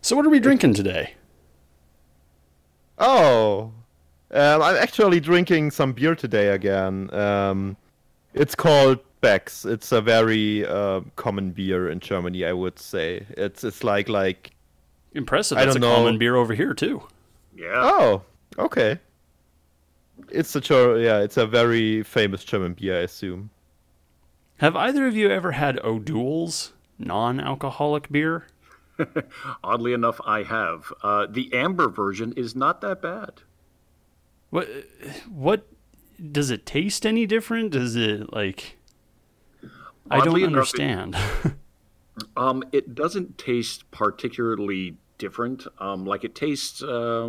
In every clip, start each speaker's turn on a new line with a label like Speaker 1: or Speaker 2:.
Speaker 1: So what are we drinking today?
Speaker 2: Oh, I'm actually drinking some beer today again. It's called Beck's. It's a very common beer in Germany, I would say. It's like
Speaker 1: Impressive.
Speaker 2: I
Speaker 1: That's a
Speaker 2: don't know.
Speaker 1: common beer over here too.
Speaker 3: Yeah.
Speaker 2: Oh, okay. Yeah, it's a very famous German beer, I assume.
Speaker 1: Have either of you ever had O'Doul's non-alcoholic beer?
Speaker 3: Oddly enough, I have. The amber version is not that bad.
Speaker 1: What what does it taste any different? Does it like I don't
Speaker 3: Oddly enough,
Speaker 1: understand.
Speaker 3: it doesn't taste particularly different. Like it tastes.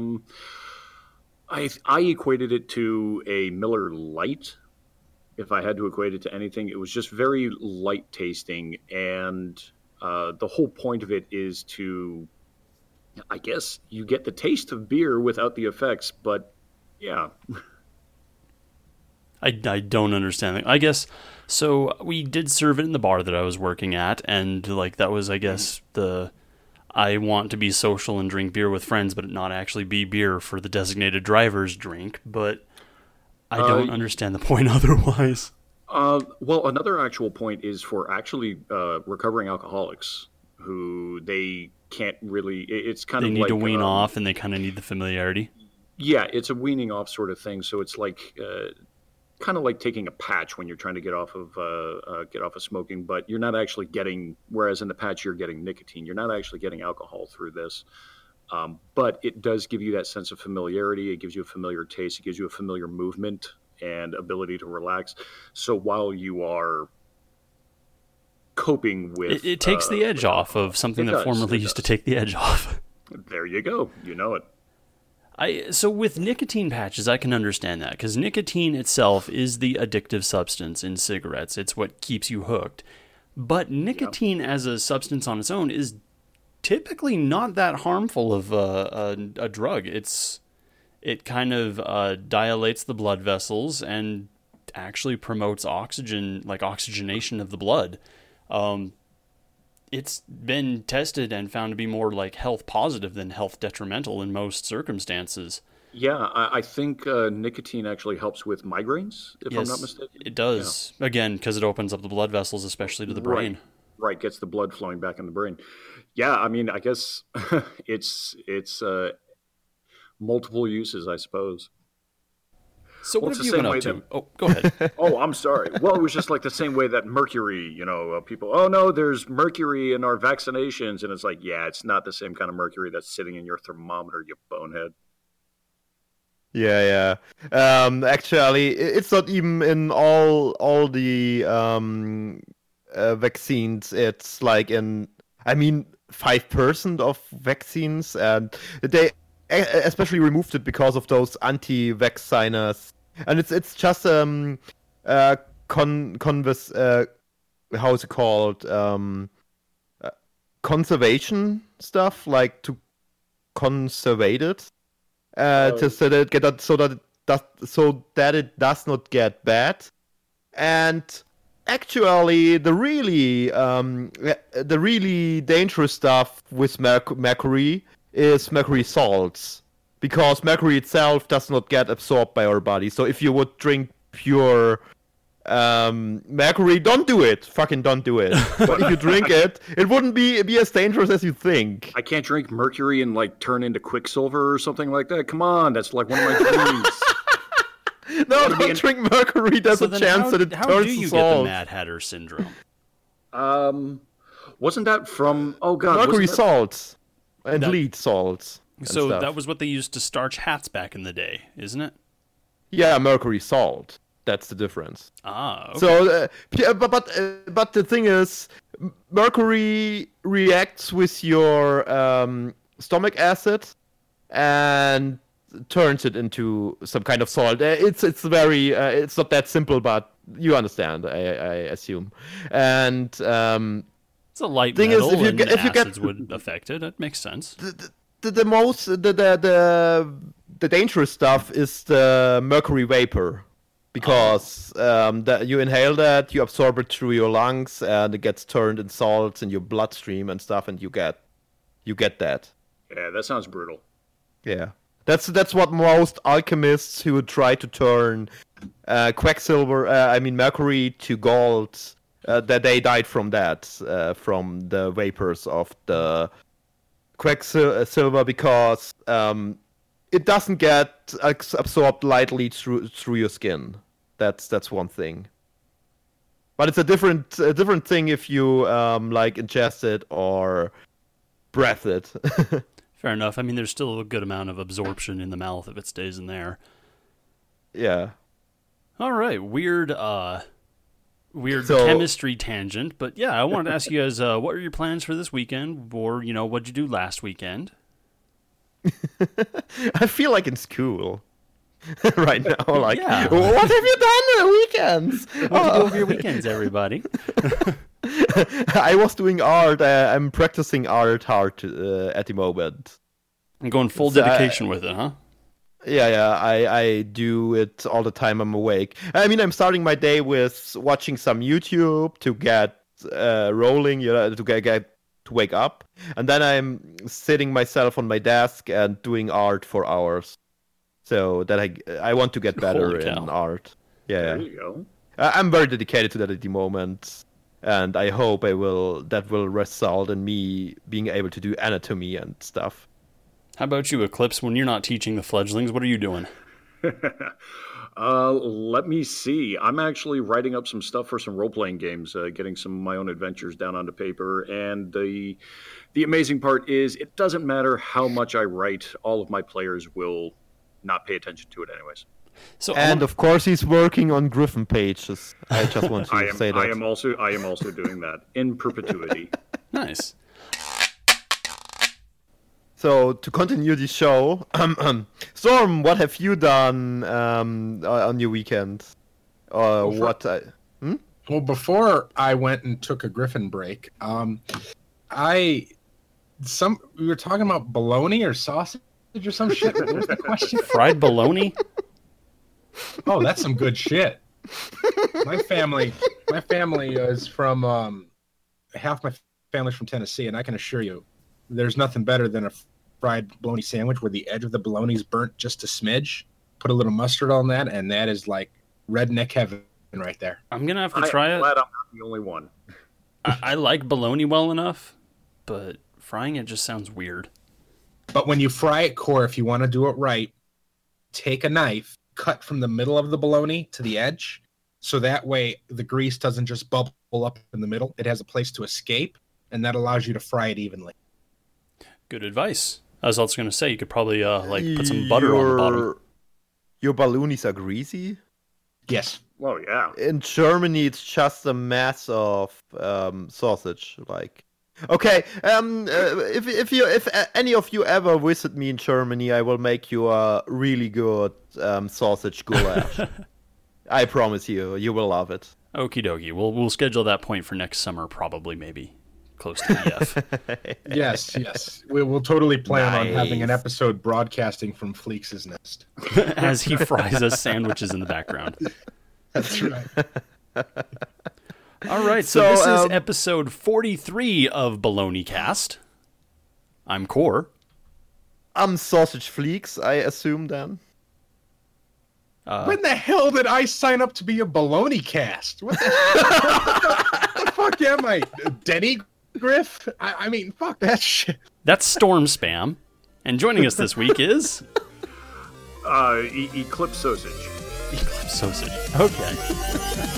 Speaker 3: I equated it to a Miller Lite. If I had to equate it to anything, it was just very light tasting, and the whole point of it is to, I guess, you get the taste of beer without the effects. But yeah,
Speaker 1: I don't understand it. I guess so. We did serve it in the bar that I was working at, and like that was, I guess, the I want to be social and drink beer with friends, but it not actually be beer for the designated driver's drink. But I don't understand the point otherwise.
Speaker 3: well, another actual point is for actually recovering alcoholics who they can't really. It's kind
Speaker 1: They
Speaker 3: of
Speaker 1: need
Speaker 3: like
Speaker 1: to wean off, and they kind of need the familiarity.
Speaker 3: yeah, it's a weaning off sort of thing. So it's like kind of like taking a patch when you're trying to get off of smoking, but you're not actually getting. Whereas in the patch you're getting nicotine, you're not actually getting alcohol through this. But it does give you that sense of familiarity. It gives you a familiar taste. It gives you a familiar movement and ability to relax. So while you are coping with,
Speaker 1: It takes the edge off of something
Speaker 3: it
Speaker 1: that
Speaker 3: does,
Speaker 1: formerly
Speaker 3: it
Speaker 1: used to
Speaker 3: does.
Speaker 1: take the edge off.
Speaker 3: There you go. You know it.
Speaker 1: So with nicotine patches, I can understand that because nicotine itself is the addictive substance in cigarettes. It's what keeps you hooked. But nicotine as a substance on its own is typically not that harmful of a drug. It kind of dilates the blood vessels and actually promotes oxygen, like oxygenation of the blood. It's been tested and found to be more like health positive than health detrimental in most circumstances.
Speaker 3: Yeah, I think nicotine actually helps with migraines, if I'm not
Speaker 1: Yes,
Speaker 3: mistaken.
Speaker 1: it does. Again, because it opens up the blood vessels, especially to the brain.
Speaker 3: Right, gets the blood flowing back in the brain. Yeah, I mean, I guess it's multiple uses, I suppose.
Speaker 1: So
Speaker 3: Well,
Speaker 1: what
Speaker 3: it's
Speaker 1: have
Speaker 3: the
Speaker 1: you been
Speaker 3: same
Speaker 1: up
Speaker 3: way
Speaker 1: to?
Speaker 3: that.
Speaker 1: Oh, go ahead.
Speaker 3: Oh, I'm sorry. Well, it was just like the same way that mercury. People. Oh no, there's mercury in our vaccinations, and it's like, yeah, it's not the same kind of mercury that's sitting in your thermometer, you bonehead.
Speaker 2: Yeah, yeah. Actually, it's not even in all the vaccines. It's like in, I mean, 5% of vaccines, and they especially removed it because of those anti-vacciners, and it's just converse how is it called conservation stuff, like to conservate it to so that it does not get bad. And actually, the really dangerous stuff with mercury is mercury salts, because mercury itself does not get absorbed by our body. So if you would drink pure mercury, don't do it. Fucking don't do it. But if you drink it, it wouldn't be as dangerous as you think.
Speaker 3: I can't drink mercury and like turn into quicksilver or something like that. Come on, that's like one of my dreams.
Speaker 2: No, don't drink mercury. There's
Speaker 1: So
Speaker 2: a
Speaker 1: then
Speaker 2: chance that it
Speaker 1: how
Speaker 2: turns
Speaker 1: do
Speaker 2: to
Speaker 1: you get the
Speaker 2: salt.
Speaker 1: Mad Hatter syndrome?
Speaker 3: Wasn't that from? Oh God,
Speaker 2: Mercury
Speaker 3: wasn't that-
Speaker 2: salts and
Speaker 1: That-
Speaker 2: lead salts. and
Speaker 1: So
Speaker 2: stuff.
Speaker 1: that was what they used to starch hats back in the day, isn't it?
Speaker 2: Yeah, mercury salt. That's the difference.
Speaker 1: Ah, okay.
Speaker 2: So, but the thing is, mercury reacts with your stomach acid and turns it into some kind of salt. It's very it's not that simple, but you understand, I assume. And
Speaker 1: It's a light
Speaker 2: thing is,
Speaker 1: metal,
Speaker 2: if you
Speaker 1: and
Speaker 2: get- if you get-
Speaker 1: acids would affect it. That makes sense.
Speaker 2: the most the dangerous stuff is the mercury vapor, because that you inhale that, you absorb it through your lungs, and it gets turned in salts in your bloodstream and stuff, and you get that.
Speaker 3: Yeah, that sounds brutal.
Speaker 2: Yeah, that's what most alchemists who would try to turn Quicksilver, Mercury to gold, that they died from that, from the vapors of the Quicksilver, because it doesn't get absorbed lightly through your skin. That's one thing. But it's a different thing if you like ingest it or breath it.
Speaker 1: Fair enough. I mean, there's still a good amount of absorption in the mouth if it stays in there.
Speaker 2: Yeah.
Speaker 1: All right, weird chemistry tangent, but yeah, I wanted to ask you guys, what are your plans for this weekend, or what'd you do last weekend?
Speaker 2: I feel like in school right now. Like,
Speaker 1: Yeah.
Speaker 2: What have you done on the weekends?
Speaker 1: What do you do over your weekends, everybody?
Speaker 2: I was doing art. I'm practicing art hard at the moment.
Speaker 1: I'm going full dedication with it, huh?
Speaker 2: Yeah, I do it all the time I'm awake. I mean, I'm starting my day with watching some YouTube to get rolling, to wake up. And then I'm sitting myself on my desk and doing art for hours. So that I want to get better in art. Yeah.
Speaker 3: There you go.
Speaker 2: I'm very dedicated to that at the moment. And I hope that will result in me being able to do anatomy and stuff.
Speaker 1: How about you, Eclipse? When you're not teaching the fledglings, what are you doing?
Speaker 3: Let me see. I'm actually writing up some stuff for some role-playing games, getting some of my own adventures down onto paper. And the amazing part is it doesn't matter how much I write, all of my players will not pay attention to it anyways.
Speaker 2: Of course, he's working on Griffin pages. I just want to say that.
Speaker 3: I am also doing that in perpetuity.
Speaker 1: Nice.
Speaker 2: So to continue the show, Storm, what have you done on your weekend?
Speaker 4: Well, before I went and took a Griffin break, we were talking about bologna or sausage or some shit. What was the question?
Speaker 1: Fried bologna?
Speaker 4: Oh, that's some good shit. My family is from half my family's from Tennessee, and I can assure you, there's nothing better than a fried bologna sandwich where the edge of the bologna is burnt just a smidge. Put a little mustard on that, and that is like redneck heaven right there.
Speaker 1: I'm gonna have to try it.
Speaker 3: I'm glad I'm not the only one.
Speaker 1: I like bologna well enough, but frying it just sounds weird.
Speaker 4: But when you fry it core, if you want to do it right, take a knife, cut from the middle of the bologna to the edge, so that way the grease doesn't just bubble up in the middle. It has a place to escape, and that allows you to fry it evenly.
Speaker 1: Good advice. I was also going to say, you could probably put some butter on the bottom.
Speaker 2: Your balloonies are greasy?
Speaker 4: Yes.
Speaker 3: Oh, yeah.
Speaker 2: In Germany, it's just a mass of sausage. Like, okay, if any of you ever visit me in Germany, I will make you a really good sausage goulash. I promise you, you will love it.
Speaker 1: Okie dokie. We'll schedule that point for next summer, probably, maybe. Close to EF.
Speaker 4: Yes. We will totally plan on having an episode broadcasting from Fleeks' nest.
Speaker 1: As he fries us sandwiches in the background.
Speaker 4: That's right.
Speaker 1: All right, so this is episode 43 of Baloney Cast. I'm Core.
Speaker 2: I'm Sausage Fleeks, I assume then.
Speaker 4: When the hell did I sign up to be a baloney cast? What the fuck am I? Denny Griff? I mean, fuck that shit.
Speaker 1: That's Storm Spam. And joining us this week is...
Speaker 3: Eclipse Sausage.
Speaker 1: Eclipse Sausage. Okay.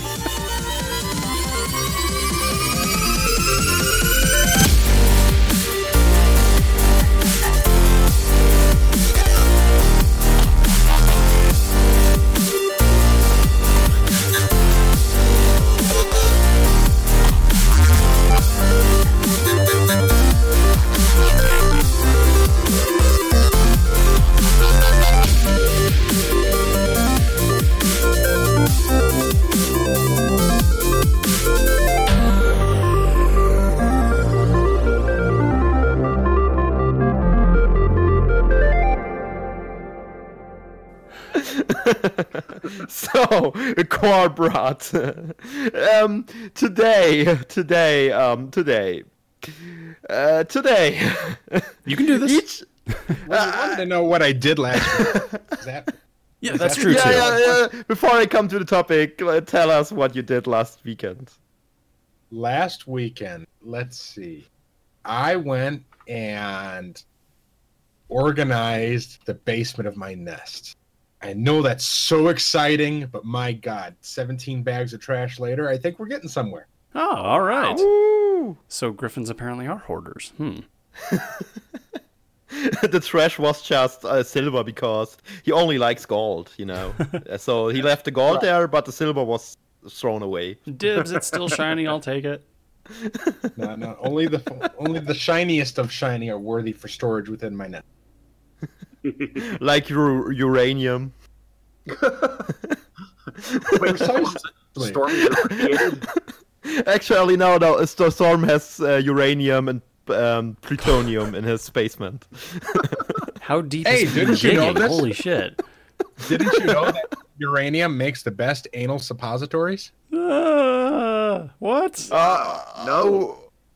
Speaker 2: So, Core brought today, Today.
Speaker 1: You can do this.
Speaker 2: Each.
Speaker 4: Well, you wanted to know what I did last week. Is that?
Speaker 1: Yeah,
Speaker 4: Is
Speaker 1: that's
Speaker 4: that-
Speaker 1: true too.
Speaker 2: Yeah. Before I come to the topic, tell us what you did last weekend.
Speaker 4: Last weekend, let's see. I went and organized the basement of my nest. I know that's so exciting, but my God, 17 bags of trash later, I think we're getting somewhere.
Speaker 1: Oh, all right.
Speaker 2: Woo!
Speaker 1: So griffins apparently are hoarders.
Speaker 2: The trash was just silver because he only likes gold, you know. So he left the gold there, but the silver was thrown away.
Speaker 1: Dibs, it's still shiny. I'll take it.
Speaker 4: No, only the shiniest of shiny are worthy for storage within my nest.
Speaker 2: Like uranium.
Speaker 3: Wait, storms are created?
Speaker 2: Actually, no. The storm has uranium and plutonium in his basement.
Speaker 1: How deep
Speaker 4: Hey,
Speaker 1: is he
Speaker 4: didn't you know
Speaker 1: digging?
Speaker 4: this?
Speaker 1: Holy shit.
Speaker 4: Didn't you know that uranium makes the best anal suppositories?
Speaker 1: What?
Speaker 2: No.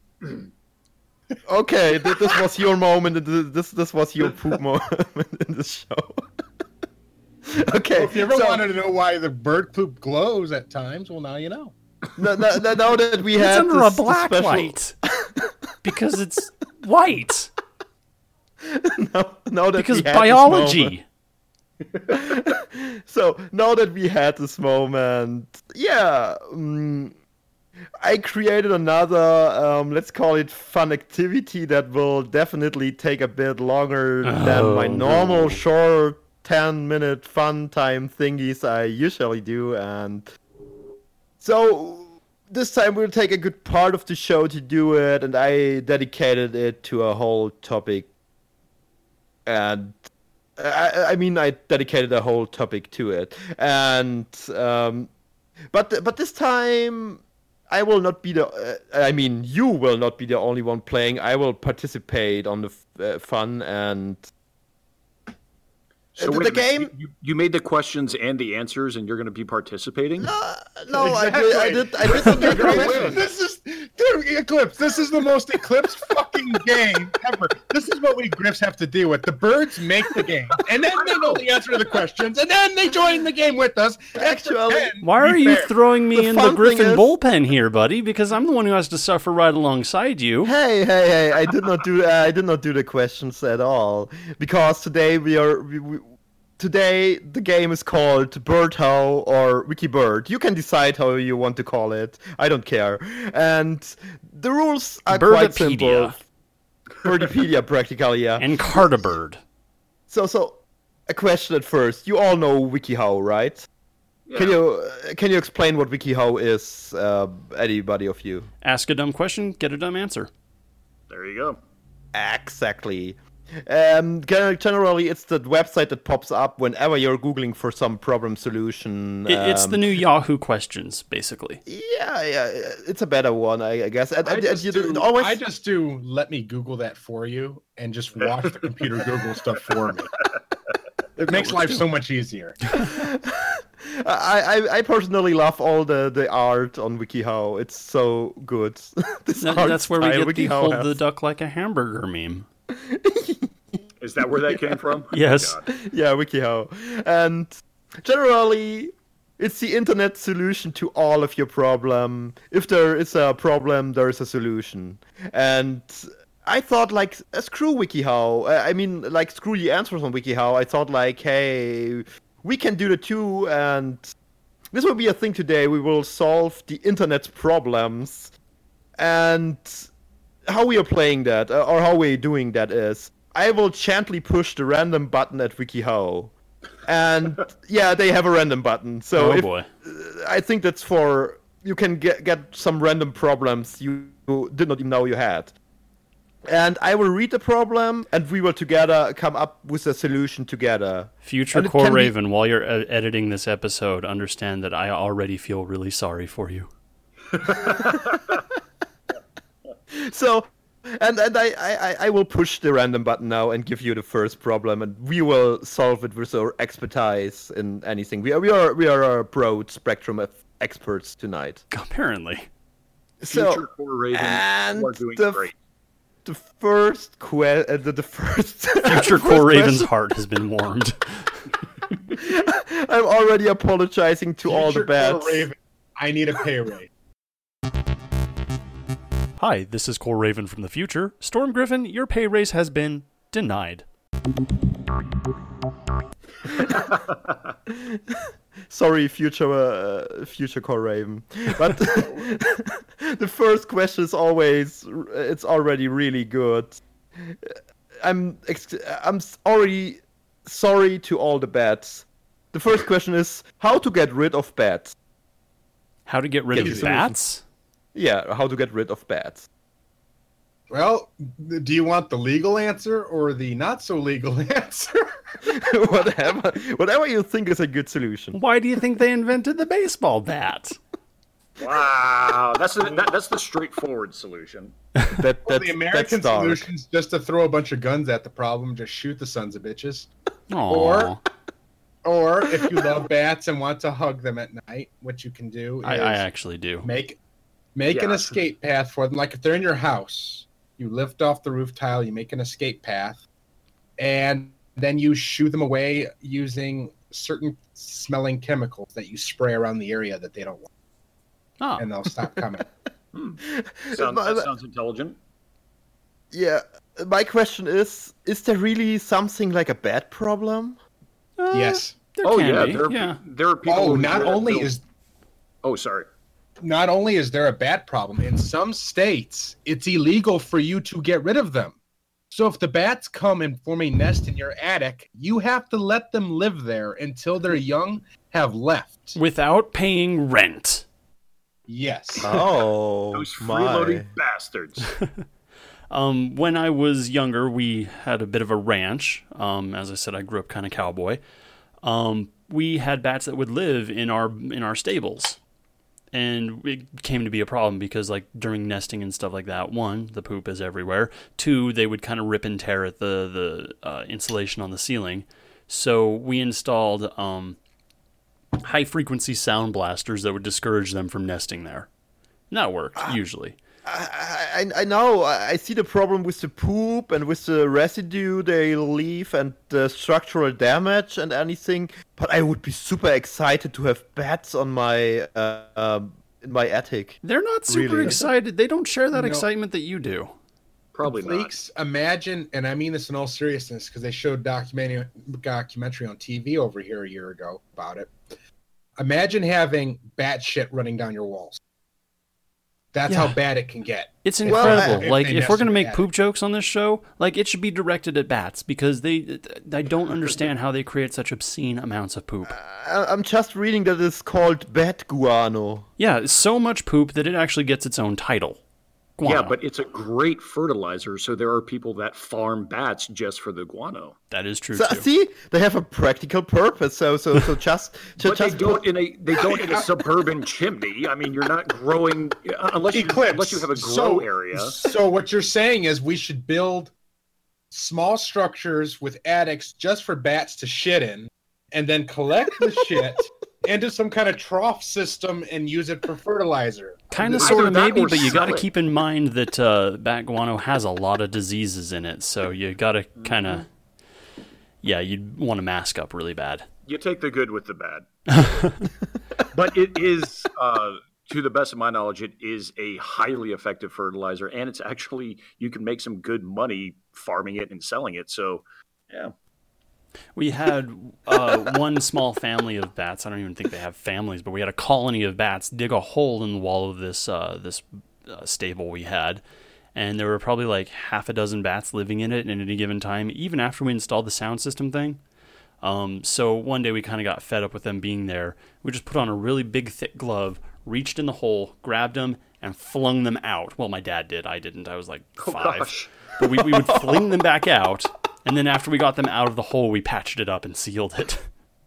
Speaker 2: Okay, this was your moment. This was your poop moment in the show. Okay.
Speaker 4: Well, if you ever
Speaker 2: so
Speaker 4: wanted to know why the bird poop glows at times, well, now you know.
Speaker 2: now that we
Speaker 1: It's
Speaker 2: had
Speaker 1: under
Speaker 2: this,
Speaker 1: a black
Speaker 2: this special,
Speaker 1: light. Because it's white.
Speaker 2: now that
Speaker 1: Because
Speaker 2: we had
Speaker 1: biology.
Speaker 2: So now that we had this moment, yeah, I created another, let's call it fun activity that will definitely take a bit longer than my normal short 10-minute fun time thingies I usually do, and so this time we'll take a good part of the show to do it, and I dedicated it to a whole topic, and I mean, I dedicated a whole topic to it, and but this time I will not be the. I mean, you will not be the only one playing. I will participate on the fun and.
Speaker 3: So
Speaker 2: the
Speaker 3: wait a minute,
Speaker 2: game.
Speaker 3: You made the questions and the answers, and you're going to be participating?
Speaker 2: No,
Speaker 4: Exactly.
Speaker 2: I did the question.
Speaker 4: This is, dude, Eclipse. This is the most Eclipse fucking game ever. This is what we Griffs have to deal with. The birds make the game, and then they know the answer to the questions, and then they join the game with us.
Speaker 2: Actually,
Speaker 1: Why are you throwing me
Speaker 2: The
Speaker 1: in the
Speaker 2: fun
Speaker 1: Griffin
Speaker 2: thing is-
Speaker 1: bullpen here, buddy? Because I'm the one who has to suffer right alongside you.
Speaker 2: Hey! I did not do the questions at all because today today the game is called BirdHow or WikiBird. You can decide how you want to call it. I don't care. And the rules are quite simple.
Speaker 1: Birdipedia.
Speaker 2: Birdipedia, practically, yeah.
Speaker 1: And Cartabird.
Speaker 2: So a question at first. You all know WikiHow, right?
Speaker 3: Yeah.
Speaker 2: Can you explain what WikiHow is, anybody of you?
Speaker 1: Ask a dumb question, get a dumb answer.
Speaker 3: There you go.
Speaker 2: Exactly. Generally, it's the website that pops up whenever you're Googling for some problem solution.
Speaker 1: It's the new Yahoo questions, basically.
Speaker 2: Yeah, it's a better one, I guess.
Speaker 4: I just do let me Google that for you and just watch the computer Google stuff for me. It makes life so much easier.
Speaker 2: I personally love all the art on WikiHow. It's so good.
Speaker 1: That's where we get the
Speaker 2: WikiHow
Speaker 1: hold
Speaker 2: has.
Speaker 1: the duck like a hamburger meme.
Speaker 3: Is that where that came from?
Speaker 1: Yes.
Speaker 3: Oh, God.
Speaker 2: Yeah, WikiHow. And generally, it's the internet solution to all of your problem. If there is a problem, there is a solution. And I thought, like, screw WikiHow. I mean, like, screw the answers on WikiHow. I thought, like, hey, we can do the two, and this will be a thing today. We will solve the internet's problems. And how we are playing that, or how we're doing that is, I will gently push the random button at WikiHow. And yeah, they have a random button. So
Speaker 1: Oh boy.
Speaker 2: I think that's for, you can get some random problems you did not even know you had. And I will read the problem, and we will together come up with a solution together.
Speaker 1: Future
Speaker 2: And it
Speaker 1: Core
Speaker 2: can be-
Speaker 1: Raven, while you're editing this episode, understand that I already feel really sorry for you.
Speaker 2: So, and I will push the random button now and give you the first problem, and we will solve it with our expertise in anything. We are a broad spectrum of experts tonight.
Speaker 1: Apparently.
Speaker 3: Future Core Raven,
Speaker 2: and
Speaker 3: you are doing
Speaker 2: the
Speaker 3: great.
Speaker 2: the first the first
Speaker 1: Future Core Raven's heart has been warmed.
Speaker 2: I'm already apologizing to all the
Speaker 4: Future
Speaker 2: bats.
Speaker 4: Core Raven, I need a pay raise.
Speaker 1: Hi, this is Core Raven from the future. Storm Griffin, your pay raise has been denied.
Speaker 2: Sorry, future Core Raven. But the first question is it's already really good. I'm already sorry to all the bats. The first question is how to get rid of bats.
Speaker 1: How to get rid
Speaker 2: Get
Speaker 1: of
Speaker 2: the
Speaker 1: bats?
Speaker 2: Yeah, how to get rid of bats.
Speaker 4: Well, do you want the legal answer or the not so legal answer?
Speaker 2: Whatever you think is a good solution.
Speaker 1: Why do you think they invented the baseball bat?
Speaker 3: Wow, that's the straightforward solution.
Speaker 4: Well, the American
Speaker 2: dark.
Speaker 4: solution is just to throw a bunch of guns at the problem, just shoot the sons of bitches.
Speaker 1: Aww.
Speaker 4: Or if you love bats and want to hug them at night, what you can do is
Speaker 1: I actually do.
Speaker 4: make an
Speaker 3: Yeah.
Speaker 4: escape path for them. Like if they're in your house, you lift off the roof tile, you make an escape path, and then you shoo them away using certain smelling chemicals that you spray around the area that they don't want,
Speaker 1: Oh.
Speaker 4: and they'll stop coming.
Speaker 3: That sounds intelligent.
Speaker 2: Yeah, my question is there really something like a bat problem?
Speaker 4: Yes.
Speaker 1: There
Speaker 3: Oh
Speaker 1: can
Speaker 3: yeah,
Speaker 1: be.
Speaker 3: there are people.
Speaker 4: Oh,
Speaker 3: who
Speaker 4: not
Speaker 3: do
Speaker 4: only
Speaker 3: build-
Speaker 4: is
Speaker 3: Not
Speaker 4: there a bat problem, in some states, it's illegal for you to get rid of them. So if the bats come and form a nest in your attic, you have to let them live there until their young have left.
Speaker 1: Without paying rent.
Speaker 4: Yes.
Speaker 2: Oh,
Speaker 3: those freeloading
Speaker 2: my.
Speaker 3: bastards.
Speaker 1: When I was younger, we had a bit of a ranch. As I said, I grew up kind of cowboy. We had bats that would live in our stables. And it came to be a problem because, like, during nesting and stuff like that, one, the poop is everywhere. Two, they would kind of rip and tear at the insulation on the ceiling. So we installed high-frequency sound blasters that would discourage them from nesting there. And that worked, usually.
Speaker 2: I know. I see the problem with the poop and with the residue they leave and the structural damage and anything. But I would be super excited to have bats on my in my attic.
Speaker 1: They're not super
Speaker 2: Really?
Speaker 1: excited. They don't share that
Speaker 4: No.
Speaker 1: excitement that you do.
Speaker 3: Probably not.
Speaker 4: Leaks, imagine, and I mean this in all seriousness because they showed documentary on TV over here a year ago about it. Imagine having bat shit running down your walls. That's
Speaker 1: Yeah.
Speaker 4: how bad it can get.
Speaker 1: It's
Speaker 2: Well,
Speaker 1: incredible.
Speaker 4: if
Speaker 1: Like,
Speaker 4: they
Speaker 1: if
Speaker 4: mess
Speaker 1: we're gonna
Speaker 4: with
Speaker 1: make
Speaker 4: that.
Speaker 1: poop jokes on this show, like, it should be directed at bats because I don't understand how they create such obscene amounts of poop.
Speaker 2: I'm just reading that it's called bat guano.
Speaker 1: Yeah, it's so much poop that it actually gets its own title. Guano.
Speaker 3: Yeah, but it's a great fertilizer. So there are people that farm bats just for the guano.
Speaker 1: that is true
Speaker 2: So,
Speaker 1: too.
Speaker 2: see, they have a practical purpose. So just
Speaker 3: But they
Speaker 2: just
Speaker 3: don't in a suburban chimney. I mean, you're not growing unless you have a grow area.
Speaker 4: So what you're saying is we should build small structures with attics just for bats to shit in, and then collect the shit into some kind of trough system and use it for fertilizer.
Speaker 1: Kind of,
Speaker 3: Either
Speaker 1: sort of,
Speaker 3: that
Speaker 1: maybe,
Speaker 3: or
Speaker 1: but you got to
Speaker 3: sell it.
Speaker 1: keep in mind that bat guano has a lot of diseases in it, so you got to kind of, yeah, you'd want to mask up really bad.
Speaker 3: You take the good with the bad. But it is, to the best of my knowledge, it is a highly effective fertilizer, and it's actually you can make some good money farming it and selling it. So, yeah.
Speaker 1: We had one small family of bats. I don't even think they have families, but we had a colony of bats dig a hole in the wall of this stable we had, and there were probably like half a dozen bats living in it at any given time, even after we installed the sound system thing. So one day we kind of got fed up with them being there. We just put on a really big, thick glove, reached in the hole, grabbed them, and flung them out. Well, my dad did. I didn't. I was like 5.
Speaker 3: Gosh.
Speaker 1: But we would fling them back out, and then after we got them out of the hole, we patched it up and sealed it.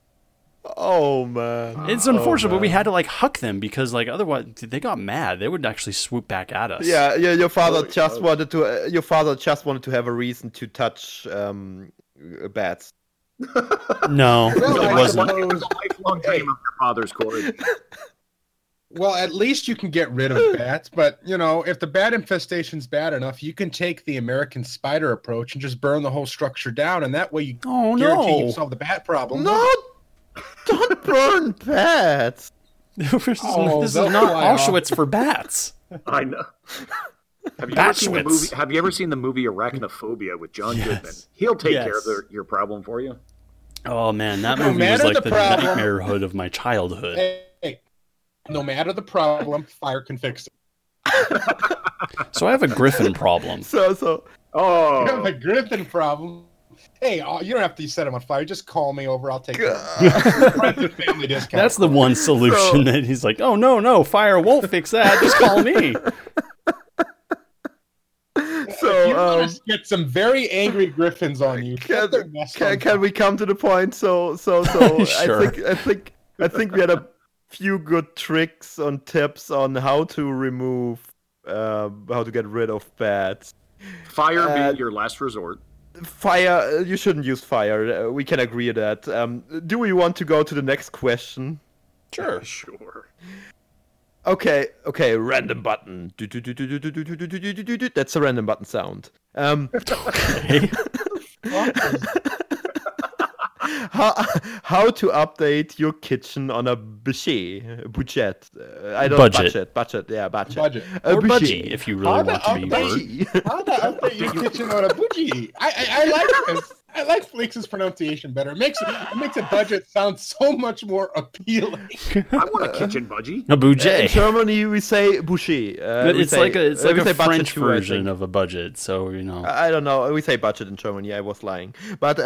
Speaker 2: oh man,
Speaker 1: It's unfortunate, but we had to like huck them because like otherwise they got mad. They would actually swoop back at us.
Speaker 2: yeah. Your father
Speaker 3: Holy
Speaker 2: just
Speaker 3: cow.
Speaker 2: wanted to. Your father just wanted to have a reason to touch bats.
Speaker 1: No,
Speaker 4: Well,
Speaker 1: it
Speaker 4: I
Speaker 1: wasn't.
Speaker 3: It was a lifelong dream of your father's, Corey.
Speaker 4: Well, at least you can get rid of bats, but if the bat infestation's bad enough, you can take the American spider approach and just burn the whole structure down, and that way you guarantee you solve the bat problem.
Speaker 2: No, don't burn bats.
Speaker 1: This is not Auschwitz for bats.
Speaker 3: I know. Have you ever seen the movie Arachnophobia with John Goodman? He'll take care of your problem for you.
Speaker 1: Oh man, that movie was like the nightmarehood of my childhood.
Speaker 4: Hey, no matter the problem, fire can fix it.
Speaker 1: So I have a griffin problem.
Speaker 4: You have a griffin problem. Hey, you don't have to set him on fire. Just call me over. I'll take it. Family discount.
Speaker 1: That's the one solution that he's like, oh, no, fire won't fix that. Just call me.
Speaker 4: So, you want to get some very angry griffins on you.
Speaker 2: Can we come to the point? So
Speaker 1: Sure.
Speaker 2: I think we had a few good tricks and tips on how to get rid of bats.
Speaker 3: Fire being your last resort.
Speaker 2: Fire, you shouldn't use fire. We can agree on that. Do we want to go to the next question?
Speaker 1: Sure.
Speaker 2: Okay, random button. That's a random button sound.
Speaker 1: Okay.
Speaker 2: How to update your kitchen on a budget? Budget.
Speaker 1: Budget,
Speaker 2: A
Speaker 1: or
Speaker 2: budget.
Speaker 1: budgie, if you really want to be word.
Speaker 4: How to update your kitchen on a budgie? I like this. I like Flakes' pronunciation better. It makes a budget sound so much more appealing.
Speaker 3: I want a kitchen budgie.
Speaker 1: A budget.
Speaker 2: In Germany, we say budget.
Speaker 1: But it's like a French
Speaker 2: too,
Speaker 1: version of a budget, so
Speaker 2: I don't know. We say budget in Germany. I was lying, but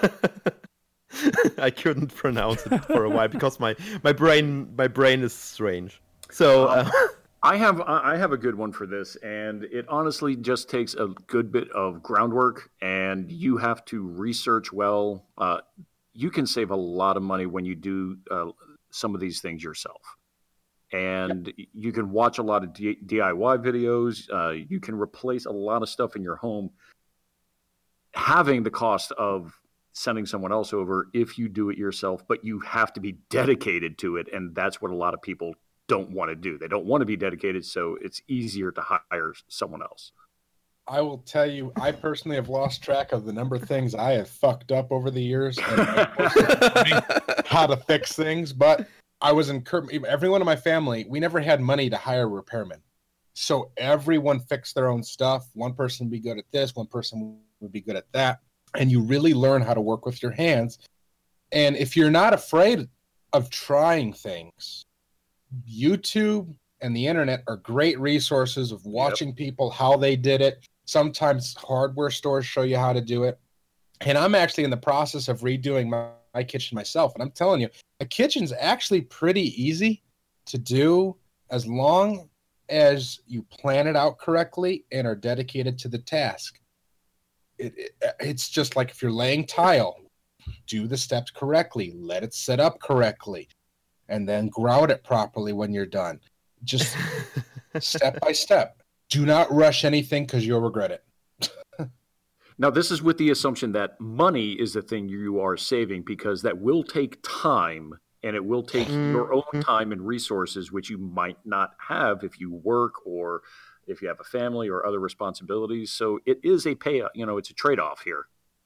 Speaker 2: I couldn't pronounce it for a while because my brain is strange. So
Speaker 3: I have a good one for this, and it honestly just takes a good bit of groundwork, and you have to research well. You can save a lot of money when you do some of these things yourself, and you can watch a lot of DIY videos. You can replace a lot of stuff in your home, having the cost of sending someone else over if you do it yourself, but you have to be dedicated to it, and that's what a lot of people don't want to do. They don't want to be dedicated, so it's easier to hire someone else.
Speaker 4: I will tell you, I personally have lost track of the number of things I have fucked up over the years and how to fix things, but I was everyone in my family, we never had money to hire repairmen. So everyone fixed their own stuff. One person would be good at this, one person would be good at that. And you really learn how to work with your hands. And if you're not afraid of trying things, YouTube and the internet are great resources of watching people, how they did it. Sometimes hardware stores show you how to do it. And I'm actually in the process of redoing my kitchen myself. And I'm telling you, a kitchen's actually pretty easy to do as long as you plan it out correctly and are dedicated to the task. It's just like if you're laying tile, do the steps correctly, let it set up correctly, and then grout it properly when you're done. Just step by step. Do not rush anything because you'll regret it.
Speaker 3: Now, this is with the assumption that money is the thing you are saving, because that will take time, and it will take your own time and resources, which you might not have if you work or if you have a family or other responsibilities. So it is a it's a trade-off here.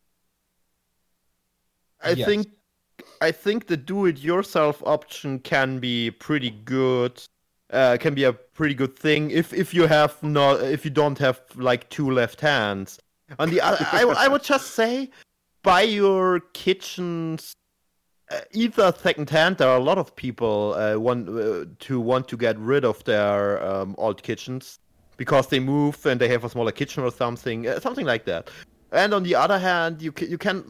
Speaker 2: I think the do-it-yourself option can be pretty good. Can be a pretty good thing if you don't have like two left hands. On the other, I would just say buy your kitchens either second hand. There are a lot of people want to get rid of their old kitchens because they move and they have a smaller kitchen or something like that. And on the other hand, you can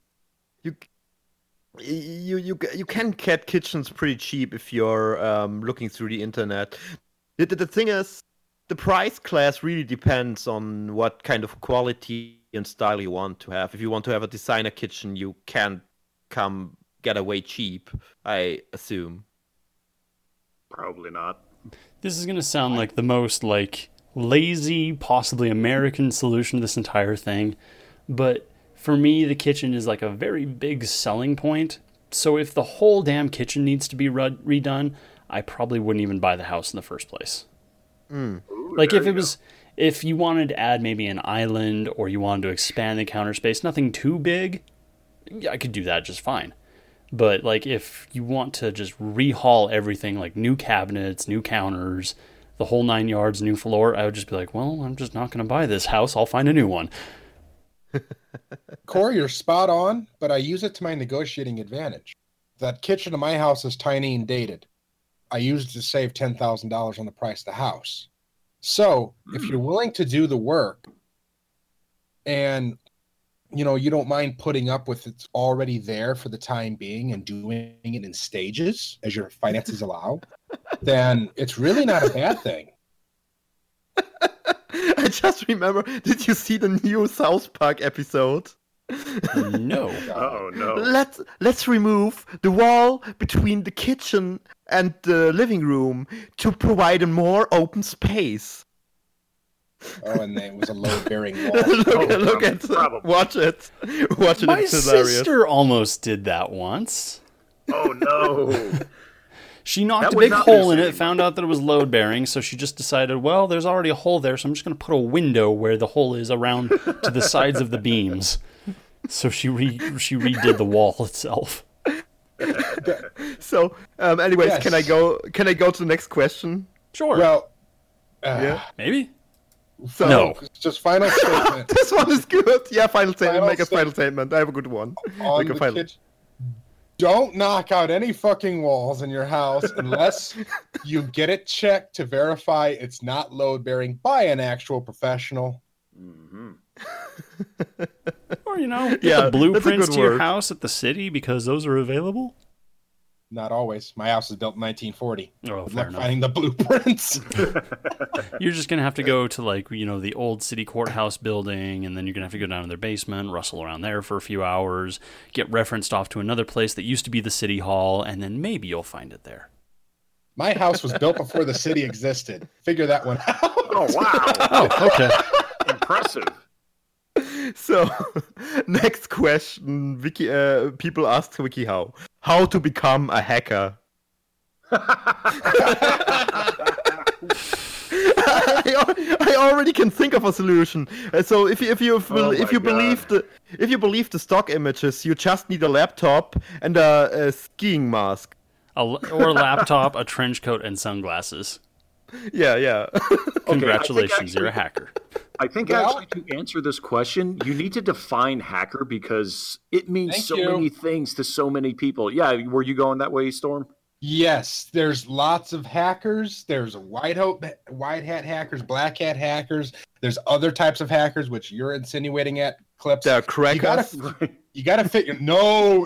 Speaker 2: get kitchens pretty cheap if you're looking through the internet. The thing is, the price class really depends on what kind of quality and style you want to have. If you want to have a designer kitchen, you can't get away cheap, I assume.
Speaker 3: Probably not.
Speaker 1: This is going to sound like the most lazy, possibly American solution to this entire thing, but for me, the kitchen is like a very big selling point. So if the whole damn kitchen needs to be redone, I probably wouldn't even buy the house in the first place.
Speaker 3: Ooh,
Speaker 1: Like
Speaker 3: there
Speaker 1: if
Speaker 3: you
Speaker 1: it was, if you wanted to add maybe an island or you wanted to expand the counter space, nothing too big, yeah, I could do that just fine. But like if you want to just rehaul everything, like new cabinets, new counters, the whole 9 yards, new floor, I would just be like, well, I'm just not going to buy this house. I'll find a new one.
Speaker 4: Corey, you're spot on, but I use it to my negotiating advantage. That kitchen in my house is tiny and dated. I used it to save $10,000 on the price of the house. So if you're willing to do the work and you don't mind putting up with it's already there for the time being and doing it in stages as your finances allow, then it's really not a bad thing.
Speaker 2: I just remember, did you see the new South Park episode?
Speaker 1: No.
Speaker 3: Oh no.
Speaker 2: Let's remove the wall between the kitchen and the living room to provide a more open space.
Speaker 4: Oh, and it was a load-bearing wall.
Speaker 2: look at
Speaker 3: probably.
Speaker 2: watch it. Watch it.
Speaker 1: My
Speaker 2: It's hilarious.
Speaker 1: sister almost did that once.
Speaker 3: Oh no.
Speaker 1: She knocked
Speaker 3: That
Speaker 1: a
Speaker 3: would
Speaker 1: big
Speaker 3: not be
Speaker 1: hole in
Speaker 3: the
Speaker 1: it,
Speaker 3: same.
Speaker 1: found out that it was load bearing, so she just decided, well, there's already a hole there, so I'm just going to put a window where the hole is around to the sides of the beams. So she redid the wall itself.
Speaker 2: So, anyways,
Speaker 4: Yes.
Speaker 2: can I go to the next question?
Speaker 1: Sure.
Speaker 4: Well,
Speaker 2: Yeah.
Speaker 1: Maybe?
Speaker 2: So,
Speaker 1: No.
Speaker 4: just final statement
Speaker 2: this one is good. Yeah, final statement.
Speaker 4: Final
Speaker 2: Make a final statement. I have a good one.
Speaker 4: on
Speaker 2: Make a
Speaker 4: the
Speaker 2: final.
Speaker 4: kitchen. Don't knock out any fucking walls in your house unless you get it checked to verify it's not load-bearing by an actual professional.
Speaker 3: Mhm.
Speaker 1: Or, get
Speaker 2: Yeah, that's
Speaker 1: the
Speaker 2: a
Speaker 1: blueprints
Speaker 2: good
Speaker 1: to your
Speaker 2: word.
Speaker 1: house at the city because those are available?
Speaker 4: Not always. My house was built in 1940.
Speaker 1: Oh,
Speaker 4: Good
Speaker 1: fair
Speaker 4: luck
Speaker 1: enough.
Speaker 4: finding the blueprints.
Speaker 1: You're just going to have to go to, the old city courthouse building, and then you're going to have to go down to their basement, rustle around there for a few hours, get referenced off to another place that used to be the city hall, and then maybe you'll find it there.
Speaker 4: My house was built before the city existed. Figure that one out.
Speaker 3: Oh wow.
Speaker 1: Oh, okay.
Speaker 3: Impressive.
Speaker 2: So, next question. Wiki. People ask WikiHow how to become a hacker. I already can think of a solution. So if you
Speaker 3: Oh my
Speaker 2: believe the stock images, you just need a laptop and a skiing mask.
Speaker 1: Or a laptop, a trench coat, and sunglasses.
Speaker 2: Yeah.
Speaker 1: Congratulations, you're a hacker.
Speaker 3: I think
Speaker 4: Well-
Speaker 3: actually to answer this question, you need to define hacker because it means
Speaker 4: Thank
Speaker 3: so
Speaker 4: you.
Speaker 3: many things to so many people. Yeah, were you going that way, Storm?
Speaker 4: Yes, there's lots of hackers. There's white hat hackers, black hat hackers. There's other types of hackers, which you're insinuating at Clips.
Speaker 2: They're
Speaker 4: You gotta,
Speaker 2: crackers.
Speaker 4: you gotta fit your no,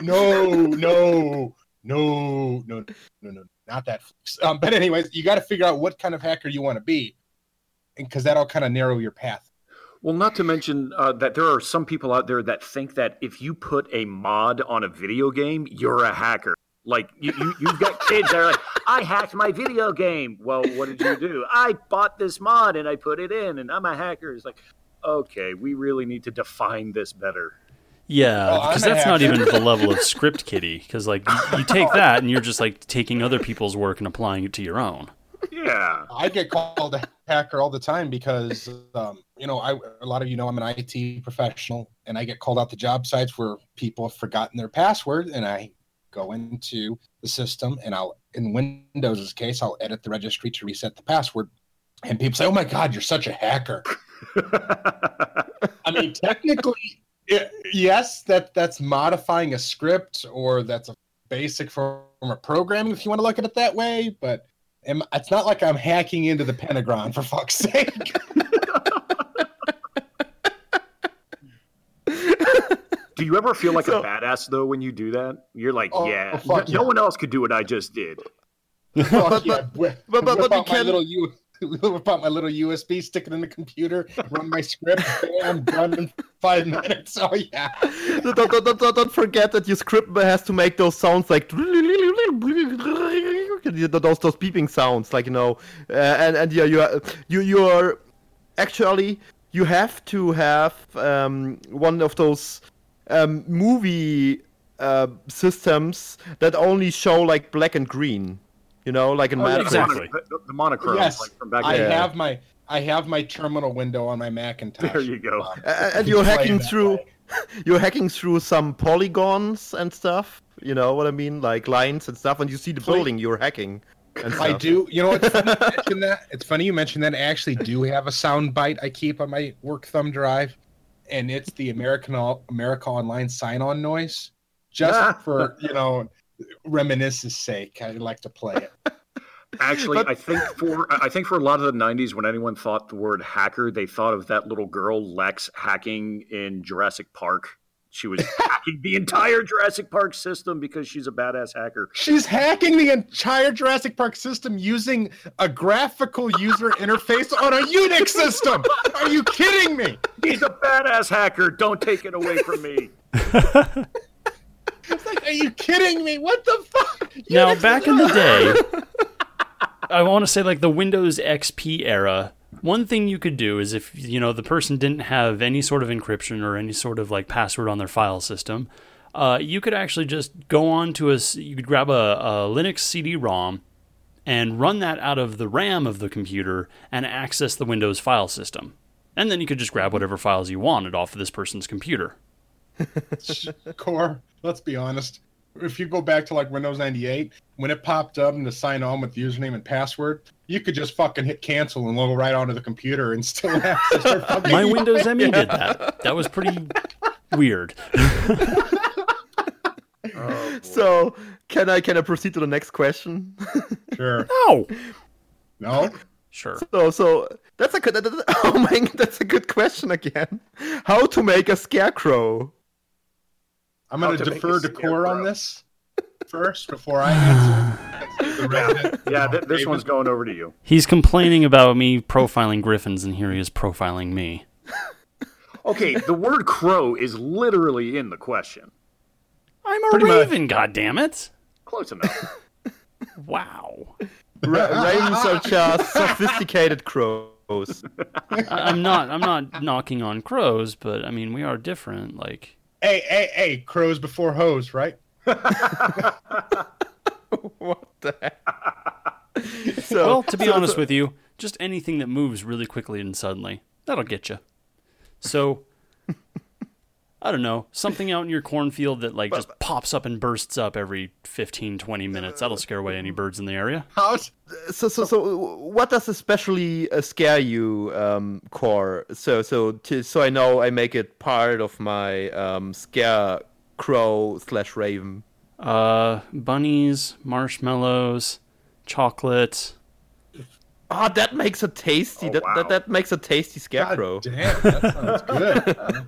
Speaker 4: not that. But anyways, you got to figure out what kind of hacker you want to be, because that'll kind of narrow your path.
Speaker 3: Well, not to mention that there are some people out there that think that if you put a mod on a video game, you're a hacker. Like, you've got kids that are like, I hacked my video game. Well, what did you do? I bought this mod and I put it in and I'm a hacker. It's like, okay, we really need to define this better.
Speaker 1: Yeah,
Speaker 4: Well,
Speaker 1: because
Speaker 4: I'm a
Speaker 1: that's not
Speaker 4: hacker.
Speaker 1: even the level of script kiddie. Because you take that and you're just taking other people's work and applying it to your own.
Speaker 3: Yeah.
Speaker 4: I get called a hacker all the time because, a lot of I'm an IT professional, and I get called out to job sites where people have forgotten their password, and I go into the system, and in Windows' case, I'll edit the registry to reset the password, and people say, "Oh my God, you're such a hacker." I mean, technically, yes, that's modifying a script, or that's a basic form of programming, if you want to look at it that way, but it's not like I'm hacking into the Pentagon, for fuck's sake.
Speaker 3: Do you ever feel like a badass, though, when you do that? You're like,
Speaker 4: Oh,
Speaker 3: yeah,
Speaker 4: fuck
Speaker 3: no
Speaker 4: yeah.
Speaker 3: one else could do what I just did.
Speaker 4: Fuck yeah.
Speaker 2: but
Speaker 4: Whip
Speaker 2: you
Speaker 4: out my
Speaker 2: can-
Speaker 4: whip out my little USB, stick it in the computer, run my script, bam, done in 5 minutes. Oh yeah.
Speaker 2: Don't forget that your script has to make those sounds like those beeping sounds, and you are actually you have to have one of those movie systems that only show black and green. You know, like in
Speaker 3: Oh, yeah,
Speaker 2: Matrix.
Speaker 1: exactly.
Speaker 3: The monochrome,
Speaker 4: Yes,
Speaker 3: like from back
Speaker 4: I
Speaker 3: then.
Speaker 4: have my terminal window on my Macintosh.
Speaker 3: There you go.
Speaker 2: And you're
Speaker 4: Play
Speaker 2: hacking
Speaker 4: that
Speaker 2: through.
Speaker 4: way.
Speaker 2: You're hacking through some polygons and stuff. You know what I mean, like lines and stuff. And you see the building you're hacking. And stuff.
Speaker 4: I do. You know what's funny you mention that? It's funny you mentioned that. I actually do have a sound bite I keep on my work thumb drive, and it's the America Online sign-on noise, just for reminiscence sake. I like to play it.
Speaker 3: Actually, I think for a lot of the '90s, when anyone thought the word hacker, they thought of that little girl Lex hacking in Jurassic Park. She was hacking the entire Jurassic Park system because she's a badass hacker.
Speaker 4: She's hacking the entire Jurassic Park system using a graphical user interface on a Unix system. Are you kidding me?
Speaker 3: She's a badass hacker. Don't take it away from me.
Speaker 4: It's like, are you kidding me? What the fuck?
Speaker 1: Now, back in the day, I want to say like the Windows XP era, one thing you could do is if, the person didn't have any sort of encryption or any sort of like password on their file system, you could actually just go on to you could grab a Linux CD-ROM and run that out of the RAM of the computer and access the Windows file system. And then you could just grab whatever files you wanted off of this person's computer.
Speaker 4: Core, let's be honest. If you go back to like Windows 98, when it popped up and to sign on with username and password, you could just fucking hit cancel and log right onto the computer and still access your fucking
Speaker 1: My Windows ME did that. That was pretty weird.
Speaker 2: So can I proceed to the next question?
Speaker 4: Sure.
Speaker 1: No.
Speaker 4: No?
Speaker 1: Sure.
Speaker 2: So that's a good. Oh my God, that's a good question again. How to make a scarecrow?
Speaker 4: I'm going
Speaker 3: How
Speaker 4: to
Speaker 3: to
Speaker 4: defer
Speaker 3: make
Speaker 4: to
Speaker 3: a
Speaker 4: Core on
Speaker 3: scarecrow.
Speaker 4: this first before I answer. The resident,
Speaker 3: Yeah, this
Speaker 4: David.
Speaker 3: one's going over to you.
Speaker 1: He's complaining about me profiling griffins, and here he is profiling me.
Speaker 3: Okay, the word crow is literally in the question.
Speaker 1: I'm a
Speaker 4: Pretty much.
Speaker 1: raven, goddammit!
Speaker 3: Close enough.
Speaker 1: Wow.
Speaker 2: Ravens are just sophisticated crows.
Speaker 1: I'm not knocking on crows, but I mean we are different. Like,
Speaker 4: Hey, crows before hoes, right?
Speaker 2: What the heck? So,
Speaker 1: well, to be honest with you, just anything that moves really quickly and suddenly, that'll get you. So, I don't know, something out in your cornfield that like just pops up and bursts up every 15, 20 minutes. That'll scare away any birds in the area.
Speaker 2: So, what does especially scare you, Core? So I know I make it part of my scarecrow/raven.
Speaker 1: Bunnies, marshmallows, chocolate.
Speaker 2: Oh, that makes a tasty.
Speaker 3: Oh, wow.
Speaker 2: That makes a tasty scarecrow.
Speaker 4: God damn, that sounds good.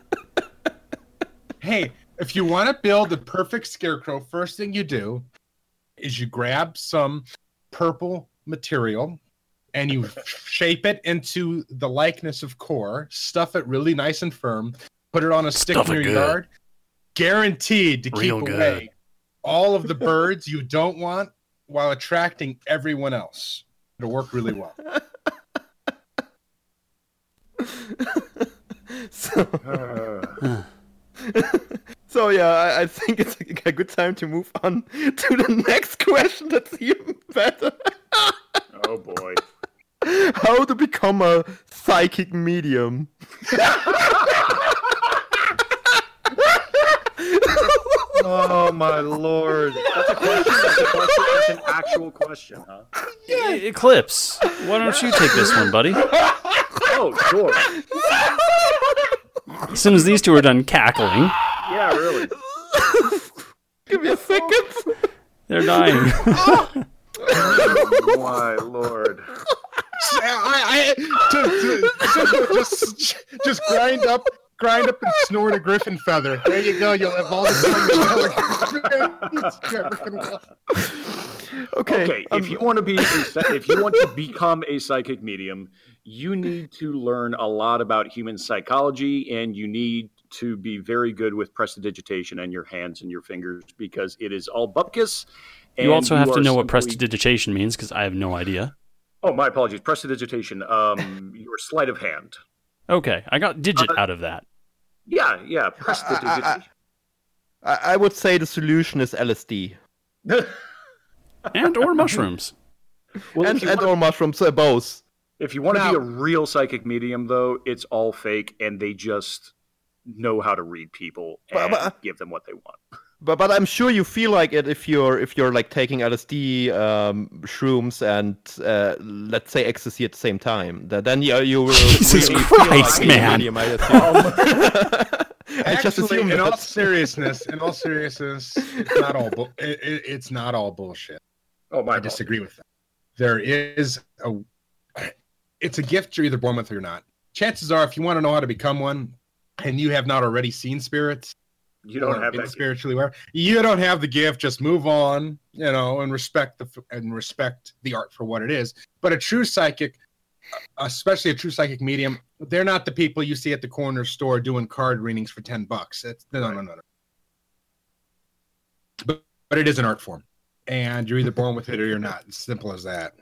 Speaker 4: Hey, if you want to build the perfect scarecrow, first thing you do is you grab some purple material and you shape it into the likeness of Core, stuff it really nice and firm, put it on a stick
Speaker 1: Stuff
Speaker 4: in
Speaker 1: it
Speaker 4: your
Speaker 1: good.
Speaker 4: yard, guaranteed to
Speaker 1: Real
Speaker 4: keep
Speaker 1: good.
Speaker 4: away all of the birds you don't want while attracting everyone else. It'll work really well.
Speaker 2: So yeah, I think it's a good time to move on to the next question. That's even better.
Speaker 3: Oh boy.
Speaker 2: How to become a psychic medium?
Speaker 3: Oh my lord. That's a question. That's an actual question, huh?
Speaker 1: Eclipse, why don't you take this one, buddy?
Speaker 3: Oh, sure.
Speaker 1: As soon as these two are done cackling,
Speaker 3: Yeah, really.
Speaker 2: Give me a second.
Speaker 1: they're dying.
Speaker 3: Oh my lord.
Speaker 4: Just grind up and snort a griffin feather. There you go. You'll have all the
Speaker 2: Okay.
Speaker 3: If you want to become a psychic medium, you need to learn a lot about human psychology, and you need to be very good with prestidigitation and your hands and your fingers, because it is all bupkis.
Speaker 1: You also have to
Speaker 3: are
Speaker 1: know what
Speaker 3: simply-
Speaker 1: prestidigitation means, because I have no idea.
Speaker 3: Oh, my apologies. Prestidigitation. Your sleight of hand.
Speaker 1: Okay, I got digit out of that.
Speaker 3: Yeah. Prestidigitation.
Speaker 2: I would say the solution is LSD.
Speaker 1: And or mushrooms.
Speaker 3: Well,
Speaker 2: and or mushrooms, both.
Speaker 3: If you want to be a real psychic medium, though, it's all fake, and they just know how to read people and give them what they want.
Speaker 2: But I'm sure you feel like it if you're like taking LSD, shrooms, and let's say ecstasy at the same time. Then you will
Speaker 1: Jesus
Speaker 2: really
Speaker 1: Christ,
Speaker 2: feel like
Speaker 1: man.
Speaker 2: a medium, I assume. I just
Speaker 4: Actually,
Speaker 2: assume
Speaker 4: in all
Speaker 2: that.
Speaker 4: seriousness, it's not all bullshit.
Speaker 3: Oh my!
Speaker 4: I disagree with that. It's a gift you're either born with or not. Chances are, if you want to know how to become one, and you have not already seen spirits,
Speaker 3: You don't have that.
Speaker 4: spiritually aware. You don't have the gift. Just move on, and respect the art for what it is. But a true psychic, especially a true psychic medium, they're not the people you see at the corner store doing card readings for $10. No. But it is an art form, and you're either born with it or you're not. It's simple as that.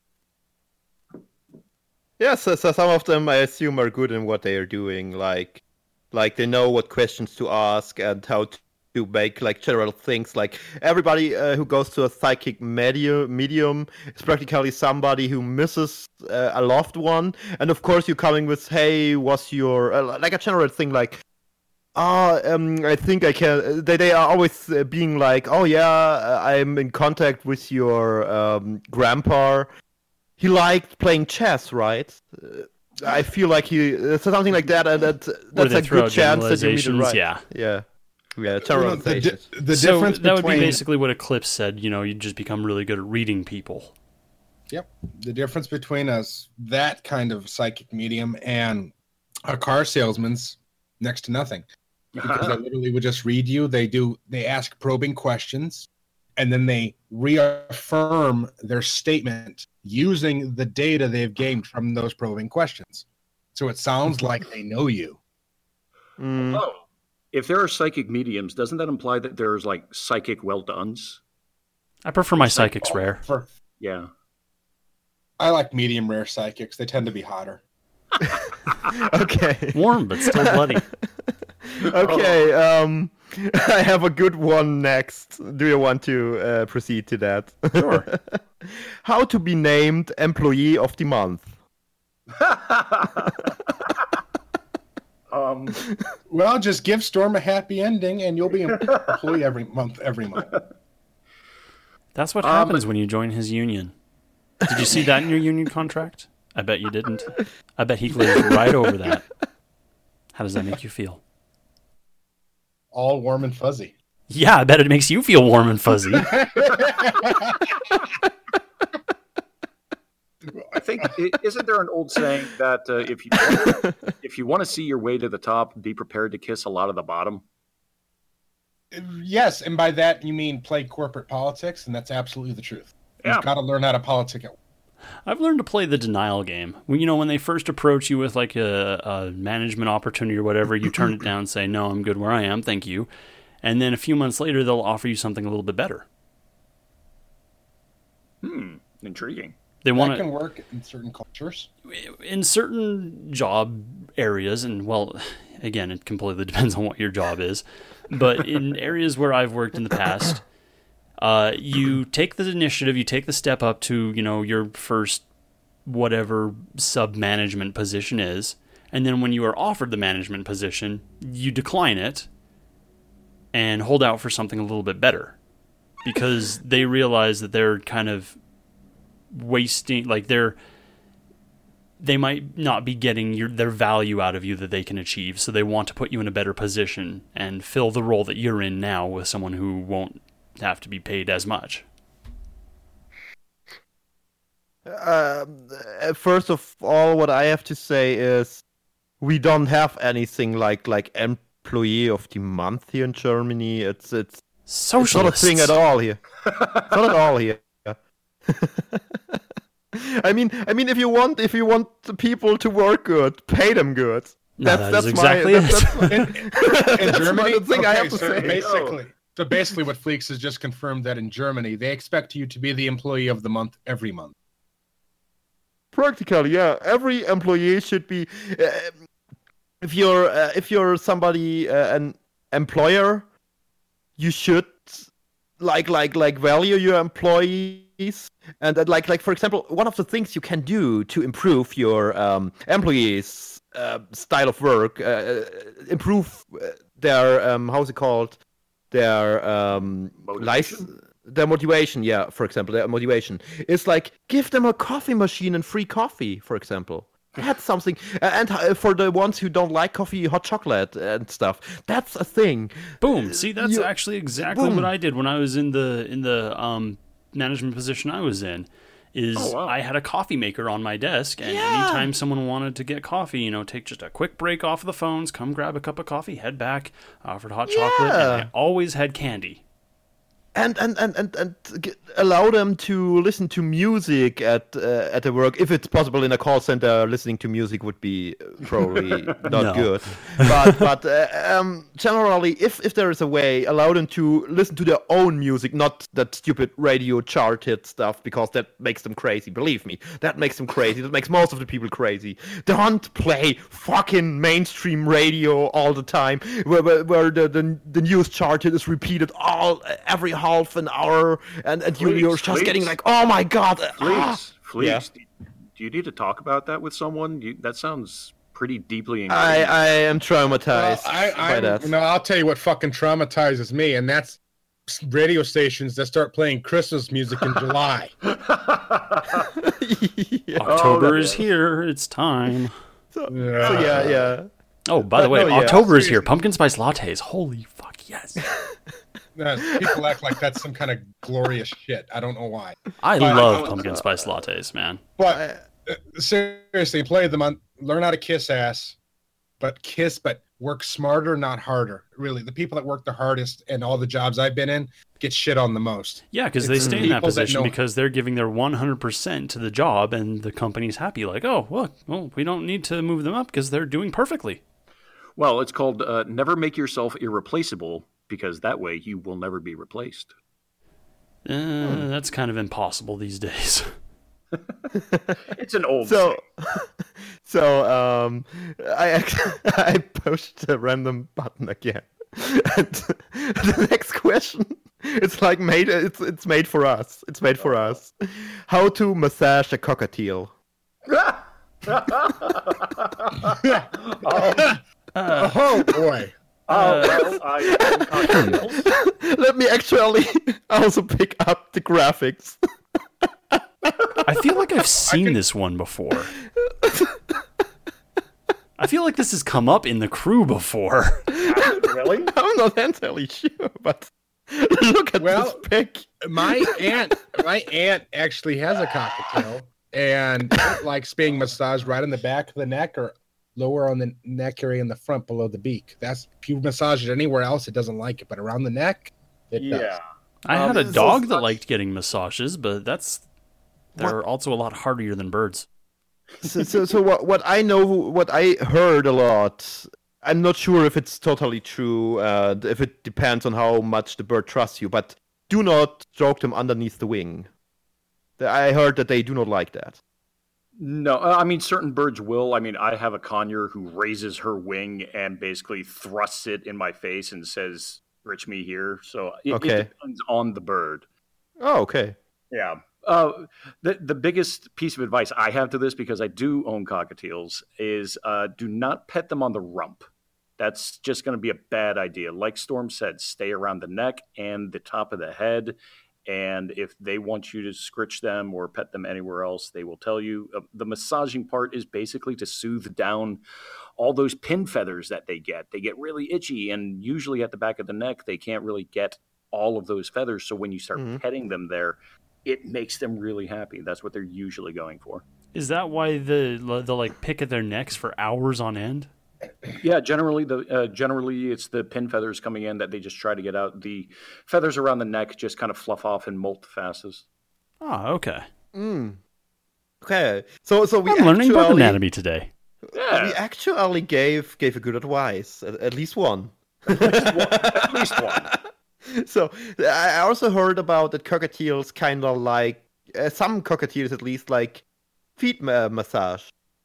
Speaker 2: Yeah, so some of them I assume are good in what they are doing, like they know what questions to ask and how to make like general things. Like everybody who goes to a psychic medium is practically somebody who misses a loved one, and of course you're coming with, hey, what's your like a general thing like. I think I can. They are always being like, oh yeah, I'm in contact with your grandpa. He liked playing chess, right? I feel like something like that, and that's a good chance that you meet it right. Yeah. Generalizations.
Speaker 4: The
Speaker 1: So
Speaker 4: difference
Speaker 1: that would
Speaker 4: between
Speaker 1: be basically what Eclipse said. You just become really good at reading people.
Speaker 4: Yep. The difference between that kind of psychic medium and a car salesman's next to nothing. Because they literally would just read you. They ask probing questions, and then they reaffirm their statement using the data they've gained from those probing questions. So it sounds like they know you.
Speaker 3: Oh, if there are psychic mediums, doesn't that imply that there's like psychic well-dones?
Speaker 1: I prefer my psychics rare.
Speaker 3: Yeah.
Speaker 4: I like medium rare psychics. They tend to be hotter.
Speaker 2: Okay.
Speaker 1: Warm, but still bloody.
Speaker 2: Okay. I have a good one next. Do you want to proceed to that?
Speaker 1: Sure.
Speaker 2: How to be named Employee of the Month?
Speaker 4: Well, just give Storm a happy ending, and you'll be an employee every month.
Speaker 1: That's what happens when you join his union. Did you see that in your union contract? I bet you didn't. I bet he glazed right over that. How does that make you feel?
Speaker 4: All warm and fuzzy.
Speaker 1: Yeah, I bet it makes you feel warm and fuzzy.
Speaker 3: I think isn't there an old saying that if you want to see your way to the top, be prepared to kiss a lot of the bottom.
Speaker 4: Yes, and by that you mean play corporate politics, and that's absolutely the truth.
Speaker 3: Yeah.
Speaker 4: You've got to learn how to politic it.
Speaker 1: I've learned to play the denial game. When they first approach you with like a management opportunity or whatever, you turn it down and say, no, I'm good where I am, thank you. And then a few months later, they'll offer you something a little bit better.
Speaker 3: Intriguing.
Speaker 1: They want
Speaker 4: That can work in certain cultures.
Speaker 1: in certain job areas, and well, again, it completely depends on what your job is. But in areas where I've worked in the past, you take the initiative, you take the step up to, your first whatever sub-management position is, and then when you are offered the management position, you decline it and hold out for something a little bit better, because they realize that they're kind of wasting, like they might not be getting their value out of you that they can achieve, so they want to put you in a better position and fill the role that you're in now with someone who won't have to be paid as much.
Speaker 2: First of all, what I have to say is we don't have anything like Employee of the Month here in Germany. It's
Speaker 1: Socialists.
Speaker 2: not a thing at all here. It's not at all here. I mean, if you want the people to work good, pay them good.
Speaker 1: No, that's exactly it.
Speaker 4: In Germany,
Speaker 2: the thing I have to say.
Speaker 4: Basically, what Fleeks has just confirmed that in Germany, they expect you to be the employee of the month every month.
Speaker 2: Practically, yeah. Every employee should be. If you're somebody an employer, you should like value your employee And like for example, one of the things you can do to improve your employees' style of work, improve their how's it called, their their motivation. Yeah, for example, their motivation is like give them a coffee machine and free coffee, for example. That's something, and for the ones who don't like coffee, hot chocolate and stuff. That's a thing.
Speaker 1: Boom. See, that's actually exactly what I did when I was in the management position I was in. I had a coffee maker on my desk, and anytime someone wanted to get coffee, take just a quick break off of the phones, come grab a cup of coffee, head back, offered hot chocolate, and I always had candy.
Speaker 2: And allow them to listen to music at the work. If it's possible in a call center, listening to music would be probably not good. But generally, if there is a way, allow them to listen to their own music, not that stupid radio charted stuff, because that makes them crazy. Believe me, that makes them crazy. That makes most of the people crazy. Don't play fucking mainstream radio all the time, where the news charted is repeated every half an hour, and you're just getting like, oh my god,
Speaker 3: Fleeks, do you need to talk about that with someone? That sounds pretty deeply engaged.
Speaker 2: I am traumatized by that.
Speaker 4: I'll tell you what fucking traumatizes me, and that's radio stations that start playing Christmas music in July.
Speaker 1: October is here. It's time.
Speaker 2: Yeah.
Speaker 1: Oh, by the way, October is here. Pumpkin spice lattes. Holy fuck, yes.
Speaker 4: People act like that's some kind of glorious shit. I don't know why.
Speaker 1: I love pumpkin spice lattes, man.
Speaker 4: But seriously, play them on. Learn how to kiss ass, but work smarter, not harder. Really, the people that work the hardest and all the jobs I've been in get shit on the most.
Speaker 1: Yeah, because they stay in that position because they're giving their 100% to the job, and the company's happy. Like, oh, look, well, we don't need to move them up because they're doing perfectly.
Speaker 3: Well, it's called never make yourself irreplaceable, because that way you will never be replaced.
Speaker 1: That's kind of impossible these days.
Speaker 3: It's an old thing.
Speaker 2: So I pushed a random button again. And the next question, it's made for us. It's made for us. How to massage a cockatiel?
Speaker 4: Oh boy.
Speaker 2: Let me actually also pick up the graphics.
Speaker 1: I feel like I've seen this one before. I feel like this has come up in the crew before.
Speaker 3: Really?
Speaker 2: I'm not entirely sure, but look at this pic.
Speaker 4: My aunt actually has a cockatiel, and it likes being massaged right in the back of the neck or lower on the neck area in the front below the beak. If you massage it anywhere else, it doesn't like it, but around the neck, it does.
Speaker 1: I had a dog that liked getting massages, but they're also a lot hardier than birds.
Speaker 2: So what I know, what I heard a lot, I'm not sure if it's totally true, if it depends on how much the bird trusts you, but do not stroke them underneath the wing. I heard that they do not like that.
Speaker 3: No, I mean, certain birds will. I mean, I have a conure who raises her wing and basically thrusts it in my face and says, "Rich me here." So it depends on the bird.
Speaker 2: Oh, okay.
Speaker 3: Yeah. The biggest piece of advice I have to this, because I do own cockatiels, is do not pet them on the rump. That's just going to be a bad idea. Like Storm said, stay around the neck and the top of the head. And if they want you to scritch them or pet them anywhere else, they will tell you. The massaging part is basically to soothe down all those pin feathers that they get. They get really itchy, and usually at the back of the neck, they can't really get all of those feathers. So when you start petting them there, it makes them really happy. That's what they're usually going for.
Speaker 1: Is that why they'll like pick at their necks for hours on end?
Speaker 3: Yeah, generally it's the pin feathers coming in that they just try to get out. The feathers around the neck just kind of fluff off and molt the fastest.
Speaker 1: Oh, okay.
Speaker 2: Okay, so we
Speaker 1: I'm learning bird anatomy today.
Speaker 3: Yeah.
Speaker 2: We actually gave a good advice, at least one.
Speaker 3: At least one.
Speaker 2: So I also heard about that cockatiels kind of like some cockatiels at least like feet massage.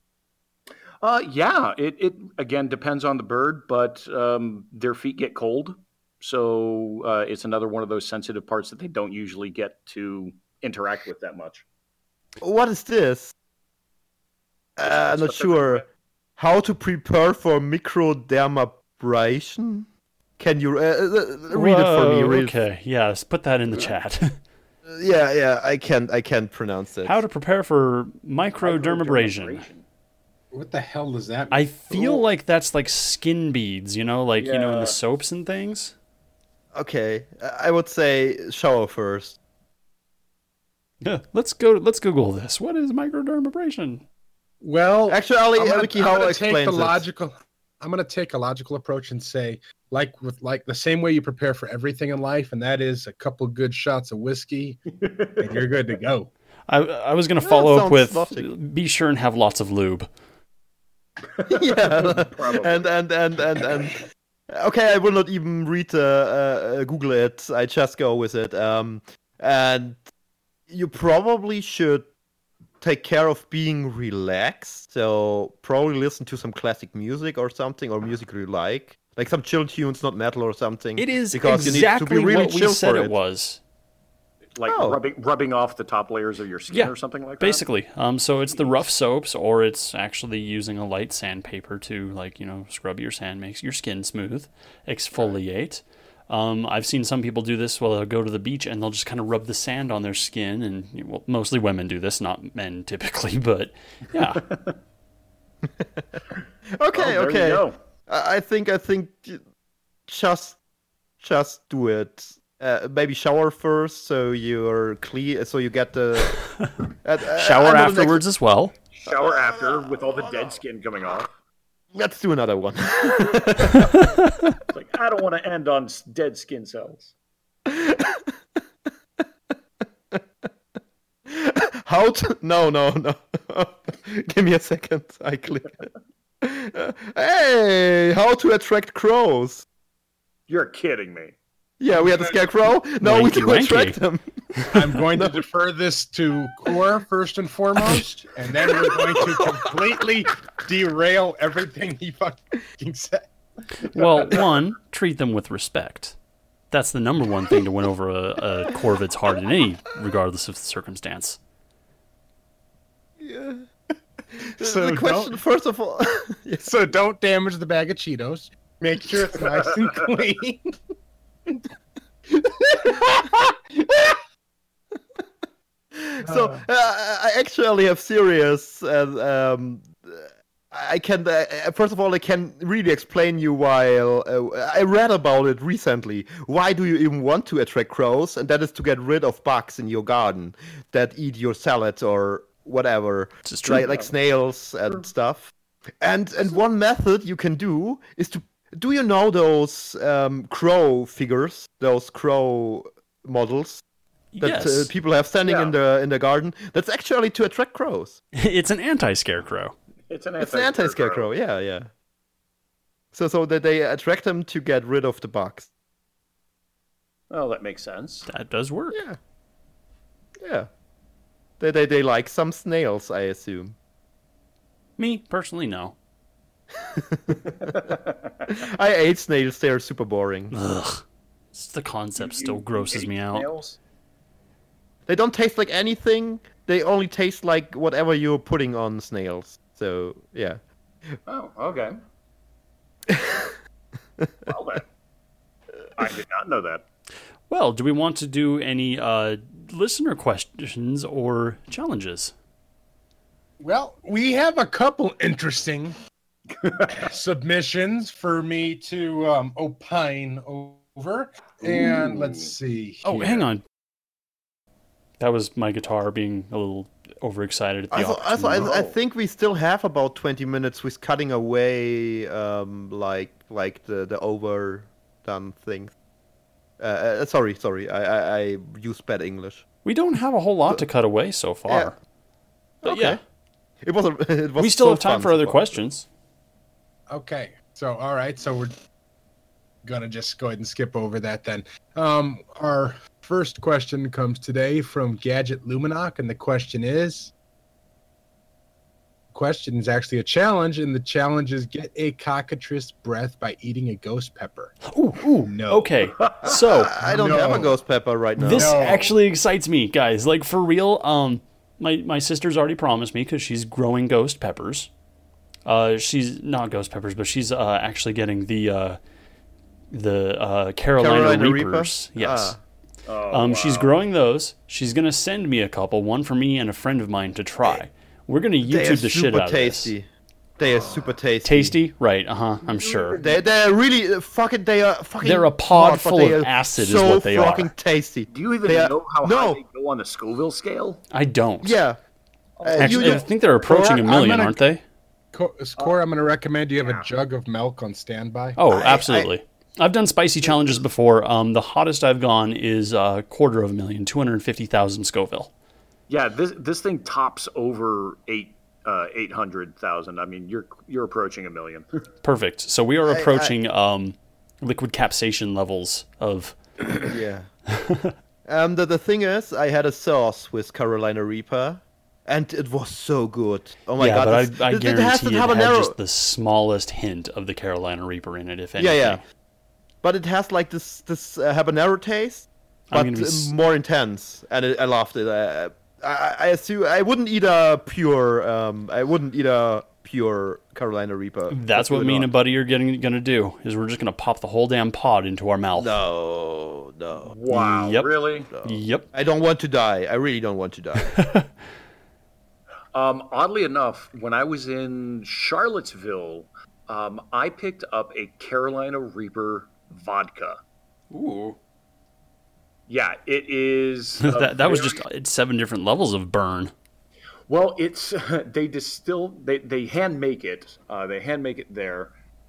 Speaker 3: Yeah, it again depends on the bird, but their feet get cold, so it's another one of those sensitive parts that they don't usually get to interact with that much.
Speaker 2: What is this? I'm not sure. How to prepare for microdermabrasion? Can you read it for me?
Speaker 1: Okay, yes, put that in the chat.
Speaker 2: Yeah, I can't pronounce it.
Speaker 1: How to prepare for microdermabrasion.
Speaker 4: What the hell does that mean?
Speaker 1: I feel like that's like skin beads, you know, like, you know, in the soaps and things.
Speaker 2: Okay, I would say shower first.
Speaker 1: Yeah, let's Google this. What is microdermabrasion?
Speaker 4: Well,
Speaker 2: actually, Vicky, how
Speaker 4: I'm
Speaker 2: explains it?
Speaker 4: I'm going to take a logical approach and say, like the same way you prepare for everything in life, and that is a couple good shots of whiskey, and you're good to go.
Speaker 1: I was going to follow up with, be sure and have lots of lube.
Speaker 2: Yeah, and okay, I will not even read Google it. I just go with it. And you probably should take care of being relaxed. So probably listen to some classic music or something, or music you like some chill tunes, not metal or something.
Speaker 1: It is
Speaker 2: because
Speaker 1: exactly
Speaker 2: you need to be really
Speaker 1: what we
Speaker 2: chill
Speaker 1: said
Speaker 2: for
Speaker 1: it was.
Speaker 3: Like rubbing off the top layers of your skin or something like that?
Speaker 1: Basically. So it's the rough soaps, or it's actually using a light sandpaper to, like, you know, scrub your sand, makes your skin smooth, exfoliate. I've seen some people do this while they'll go to the beach and they'll just kind of rub the sand on their skin, and well, mostly women do this, not men typically, but yeah.
Speaker 2: Okay.
Speaker 3: You go.
Speaker 2: I think just do it. Maybe shower first, so you're clean, so you get the
Speaker 1: shower afterwards as well.
Speaker 3: Shower after with all the dead skin coming off.
Speaker 2: Let's do another one.
Speaker 3: It's like, I don't want to end on dead skin cells.
Speaker 2: How to? No. Give me a second. I click. Hey, how to attract crows?
Speaker 3: You're kidding me.
Speaker 2: Yeah, we had a scarecrow. No, we can attract them.
Speaker 4: I'm going to defer this to Core first and foremost, and then we're going to completely derail everything he fucking said.
Speaker 1: Well, one, treat them with respect. That's the number one thing to win over a Corvid's heart in any, regardless of the circumstance.
Speaker 2: Yeah.
Speaker 4: So
Speaker 2: the question, first of all,
Speaker 4: so don't damage the bag of Cheetos. Make sure it's nice and clean.
Speaker 2: So I actually have serious, and I can first of all I can really explain you why. I read about it recently. Why do you even want to attract crows? And that is to get rid of bugs in your garden that eat your salad or whatever, like snails and stuff. And one method you can do is to. Do you know those crow figures, those crow models that people have standing in the garden? That's actually to attract crows.
Speaker 1: It's an anti-scarecrow.
Speaker 3: It's an
Speaker 2: anti-scarecrow. Yeah. So that they attract them to get rid of the bugs.
Speaker 3: Well, that makes sense.
Speaker 1: That does work.
Speaker 2: Yeah. They like some snails, I assume.
Speaker 1: Me personally, no.
Speaker 2: I ate snails. They are super boring.
Speaker 1: Ugh. The concept still grosses me out.
Speaker 3: Snails?
Speaker 2: They don't taste like anything. They only taste like whatever you're putting on snails. So, yeah.
Speaker 3: Oh, okay. Well then. I did not know that.
Speaker 1: Well, do we want to do any listener questions or challenges?
Speaker 4: Well, we have a couple interesting submissions for me to opine over. And let's see.
Speaker 1: Oh, hang on. That was my guitar being a little overexcited at the opportunity.
Speaker 2: I think we still have about 20 minutes with cutting away like the overdone things. Sorry. I used bad English.
Speaker 1: We don't have a whole lot to cut away so far.
Speaker 2: Yeah.
Speaker 1: But
Speaker 2: okay.
Speaker 1: Yeah.
Speaker 2: It was
Speaker 1: we still have time for other questions.
Speaker 4: Okay. So, all right. So we're going to just go ahead and skip over that then. Our first question comes today from Gadget Luminoc, and the question is, question is actually a challenge, and the challenge is get a cockatrice breath by eating a ghost pepper.
Speaker 1: Ooh,
Speaker 4: No.
Speaker 1: Okay, so
Speaker 2: I don't have a ghost pepper right now.
Speaker 1: this
Speaker 4: No.
Speaker 1: actually excites me, guys. Like, for real, my sister's already promised me, because she's growing ghost peppers. She's not ghost peppers, but she's actually getting the Carolina Reapers. Yes. She's growing those. She's gonna send me a couple, one for me and a friend of mine to try. We're gonna
Speaker 2: They are
Speaker 1: YouTube the shit
Speaker 2: super
Speaker 1: out
Speaker 2: tasty.
Speaker 1: of this.
Speaker 2: They are super tasty.
Speaker 1: Tasty, right? I'm sure.
Speaker 2: They're really fucking. They are fucking.
Speaker 1: They're a pod
Speaker 2: smart, but
Speaker 1: full
Speaker 2: they
Speaker 1: of
Speaker 2: are
Speaker 1: acid is
Speaker 2: so
Speaker 1: what they are.
Speaker 2: fucking tasty.
Speaker 3: Do you even
Speaker 2: They are-
Speaker 3: know how
Speaker 2: no.
Speaker 3: high they go on the Scoville scale?
Speaker 1: I don't.
Speaker 2: Yeah.
Speaker 1: Actually, I think they're approaching a
Speaker 4: I'm
Speaker 1: million,
Speaker 4: gonna-
Speaker 1: aren't they?
Speaker 4: Core, I'm going to recommend you have a jug of milk on standby.
Speaker 1: Oh, absolutely. I've done spicy challenges before. The hottest I've gone is 250,000, 250,000 Scoville.
Speaker 3: Yeah, this thing tops over 800,000. I mean, you're approaching a million.
Speaker 1: Perfect. So we are approaching liquid capsation levels of.
Speaker 2: Yeah. The thing is, I had a sauce with Carolina Reaper, and it was so good. Oh my god!
Speaker 1: But
Speaker 2: it's-
Speaker 1: I
Speaker 2: it has
Speaker 1: guarantee
Speaker 2: the
Speaker 1: it had
Speaker 2: habanero.
Speaker 1: just the smallest hint of the Carolina Reaper in it, if anything.
Speaker 2: Yeah. But it has like this habanero taste,
Speaker 1: I'm
Speaker 2: but
Speaker 1: gonna be
Speaker 2: more intense, and I loved it. I assume I wouldn't eat a pure. I wouldn't eat a pure Carolina Reaper.
Speaker 1: That's what me and a buddy are gonna do. Is we're just gonna pop the whole damn pod into our mouth.
Speaker 2: No.
Speaker 3: Wow,
Speaker 1: Yep.
Speaker 3: really?
Speaker 1: Yep.
Speaker 2: I don't want to die. I really don't want to die.
Speaker 3: Oddly enough, when I was in Charlottesville, I picked up a Carolina Reaper vodka.
Speaker 1: Ooh.
Speaker 3: Yeah, it is.
Speaker 1: that was just it's 7 different levels of burn.
Speaker 3: Well, it's they distill, they hand make it. They hand make it there.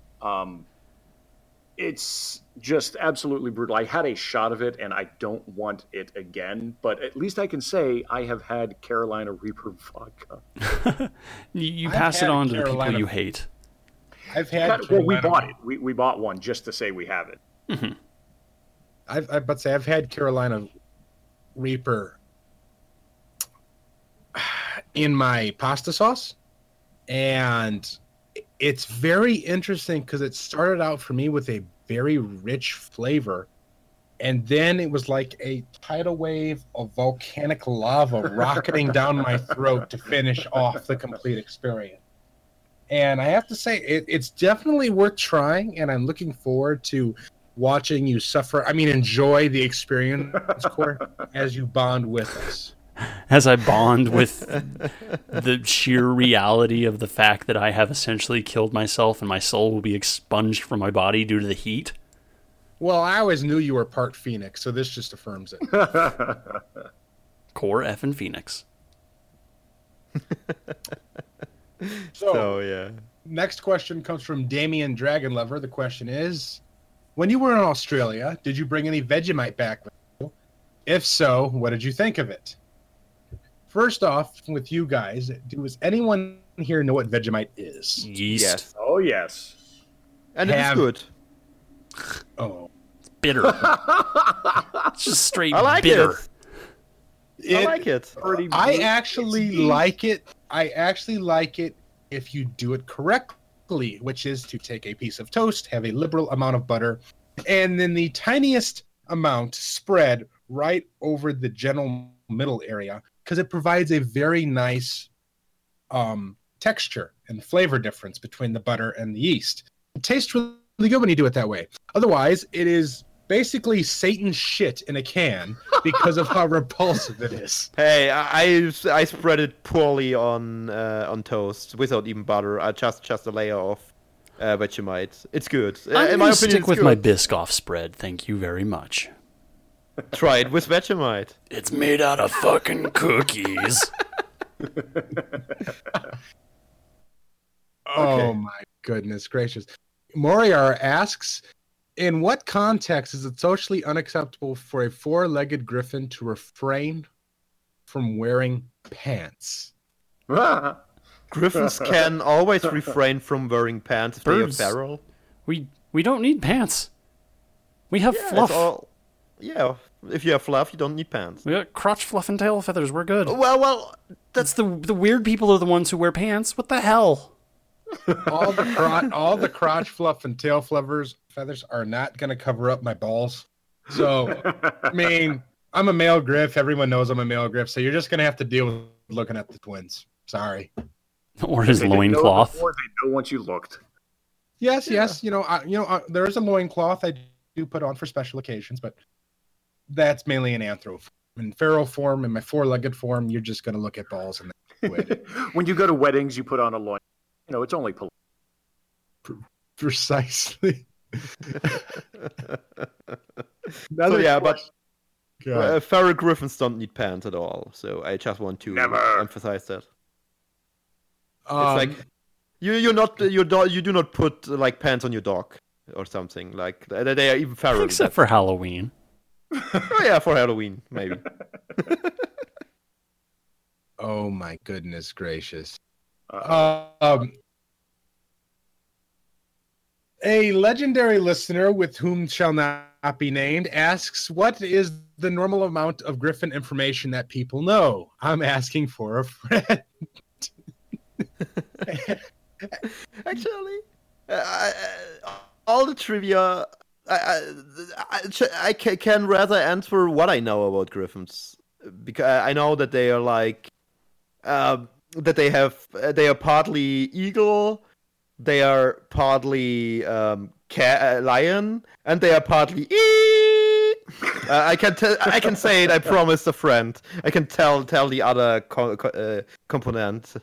Speaker 3: It's just absolutely brutal. I had a shot of it, and I don't want it again. But at least I can say I have had Carolina Reaper vodka.
Speaker 1: You
Speaker 4: I've
Speaker 1: pass it
Speaker 4: had
Speaker 1: on to the people
Speaker 4: Carolina-
Speaker 1: you hate.
Speaker 4: I've had
Speaker 3: Well, we
Speaker 4: Carolina-
Speaker 3: bought it. We bought one just to say we have it.
Speaker 4: I've had Carolina Reaper in my pasta sauce, and it's very interesting because it started out for me with a very rich flavor, and then it was like a tidal wave of volcanic lava rocketing down my throat to finish off the complete experience. And I have to say, it's definitely worth trying, and I'm looking forward to watching you suffer. I mean, enjoy the experience, Core, as you bond with us.
Speaker 1: As I bond with the sheer reality of the fact that I have essentially killed myself and my soul will be expunged from my body due to the heat.
Speaker 4: Well, I always knew you were part Phoenix, so this just affirms it.
Speaker 1: Core effing Phoenix.
Speaker 2: So yeah.
Speaker 4: Next question comes from Damien Dragonlover. The question is, when you were in Australia, did you bring any Vegemite back with you? If so, what did you think of it? First off, with you guys, does anyone here know what Vegemite is?
Speaker 1: Yeast.
Speaker 2: Yes.
Speaker 3: Oh yes.
Speaker 2: And it is
Speaker 4: Have-
Speaker 2: good.
Speaker 4: Oh.
Speaker 1: Bitter. It's just straight
Speaker 2: I like
Speaker 1: bitter.
Speaker 2: it. I like it.
Speaker 4: I actually like it. I actually like it if you do it correctly, which is to take a piece of toast, have a liberal amount of butter, and then the tiniest amount spread right over the general middle area, because it provides a very nice texture and flavor difference between the butter and the yeast. It tastes really good when you do it that way. Otherwise, it is basically Satan's shit in a can because of how repulsive it is.
Speaker 2: Hey, I spread it poorly on toast without even butter. I just a layer of Vegemite. It's good.
Speaker 1: I'm
Speaker 2: In my
Speaker 1: going to
Speaker 2: opinion,
Speaker 1: stick
Speaker 2: it's
Speaker 1: with
Speaker 2: good.
Speaker 1: my Biscoff spread. Thank you very much.
Speaker 2: Try it with Vegemite.
Speaker 1: It's made out of fucking cookies.
Speaker 4: Oh my goodness gracious. Moriar asks, in what context is it socially unacceptable for a four-legged griffin to refrain from wearing pants?
Speaker 2: Griffins can always refrain from wearing pants if
Speaker 1: Birds.
Speaker 2: they are feral.
Speaker 1: We don't need pants. We have
Speaker 2: Yeah,
Speaker 1: fluff.
Speaker 2: it's all. yeah. If you have fluff, you don't need pants.
Speaker 1: We got crotch fluff and tail feathers. We're good.
Speaker 2: Well,
Speaker 1: That's the weird people are the ones who wear pants. What the hell?
Speaker 4: All the crotch fluff and tail feathers are not going to cover up my balls. So, I mean, I'm a male griff. Everyone knows I'm a male griff. So you're just going to have to deal with looking at the twins. Sorry.
Speaker 1: Or his
Speaker 3: They didn't know
Speaker 1: loincloth.
Speaker 3: before, they know once you looked.
Speaker 4: Yes. There is a loincloth I do put on for special occasions, but that's mainly an anthro. In feral form, in my four-legged form, you're just going to look at balls and that's it.
Speaker 3: When you go to weddings, you put on a loin. It's only polite.
Speaker 4: Precisely.
Speaker 2: So yeah, but
Speaker 4: God.
Speaker 2: feral griffins don't need pants at all. So I just want to
Speaker 3: Never.
Speaker 2: emphasize that. It's
Speaker 4: Um,
Speaker 2: like you do not put like pants on your dog or something. Like they are even feral.
Speaker 1: Except for Halloween.
Speaker 2: Oh yeah, for Halloween maybe.
Speaker 4: oh my goodness gracious.
Speaker 3: Uh,
Speaker 4: A legendary listener with whom shall not be named asks, what is the normal amount of griffin information that people know? I'm asking for a friend.
Speaker 2: Actually, all the trivia, I can rather answer what I know about griffins, because I know that they are like, that they are partly eagle, they are partly lion, and they are partly. I can say it. I promised a friend. I can tell the other component.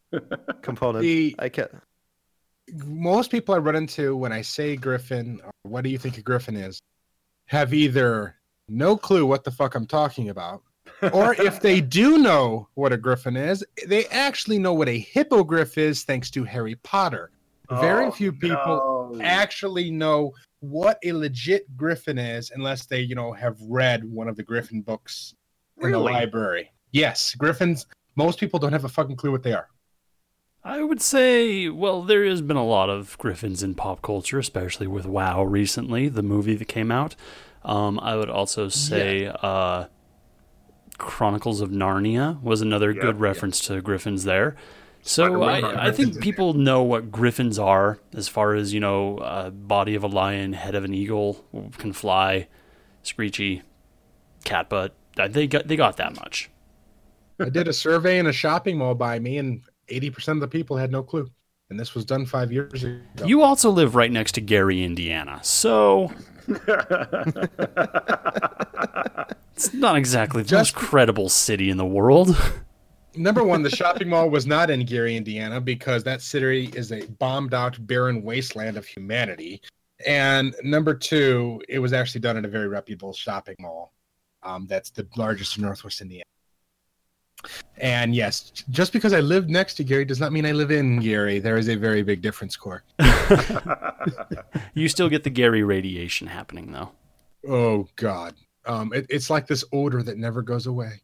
Speaker 2: I can.
Speaker 4: Most people I run into when I say griffin, or what do you think a griffin is, have either no clue what the fuck I'm talking about, or if they do know what a griffin is, they actually know what a hippogriff is thanks to Harry Potter. Very few people actually know what a legit griffin is unless they, have read one of the griffin books in the library. Yes, griffins, most people don't have a fucking clue what they are.
Speaker 1: I would say, well, there has been a lot of griffins in pop culture, especially with WoW recently, the movie that came out. I would also say Chronicles of Narnia was another good reference to griffins there. So I think people know what griffins are as far as, body of a lion, head of an eagle, can fly, screechy, cat butt. They got that much.
Speaker 4: I did a survey in a shopping mall by me, and 80% of the people had no clue. And this was done 5 years ago.
Speaker 1: You also live right next to Gary, Indiana, so it's not exactly the most credible city in the world.
Speaker 4: Number one, the shopping mall was not in Gary, Indiana, because that city is a bombed-out, barren wasteland of humanity. And number two, it was actually done at a very reputable shopping mall. That's the largest in Northwest Indiana. And yes, just because I live next to Gary does not mean I live in Gary. There is a very big difference, Core.
Speaker 1: You still get the Gary radiation happening, though.
Speaker 4: Oh, God. It's like this odor that never goes away.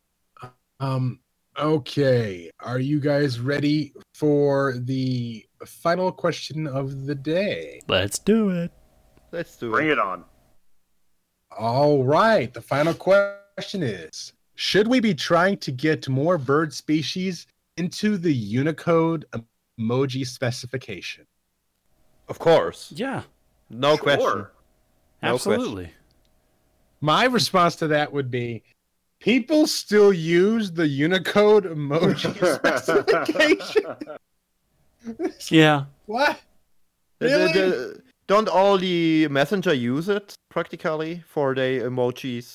Speaker 4: Okay. Are you guys ready for the final question of the day?
Speaker 1: Let's do it.
Speaker 2: Let's do
Speaker 3: Bring it on.
Speaker 4: All right. The final question is, should we be trying to get more bird species into the Unicode emoji specification?
Speaker 2: Of course.
Speaker 1: Yeah,
Speaker 2: No question. No
Speaker 1: absolutely.
Speaker 2: question.
Speaker 4: My response to that would be, people still use the Unicode emoji specification?
Speaker 1: Yeah.
Speaker 4: What?
Speaker 2: The-
Speaker 4: Really?
Speaker 2: don't all the messenger use it practically for the emojis?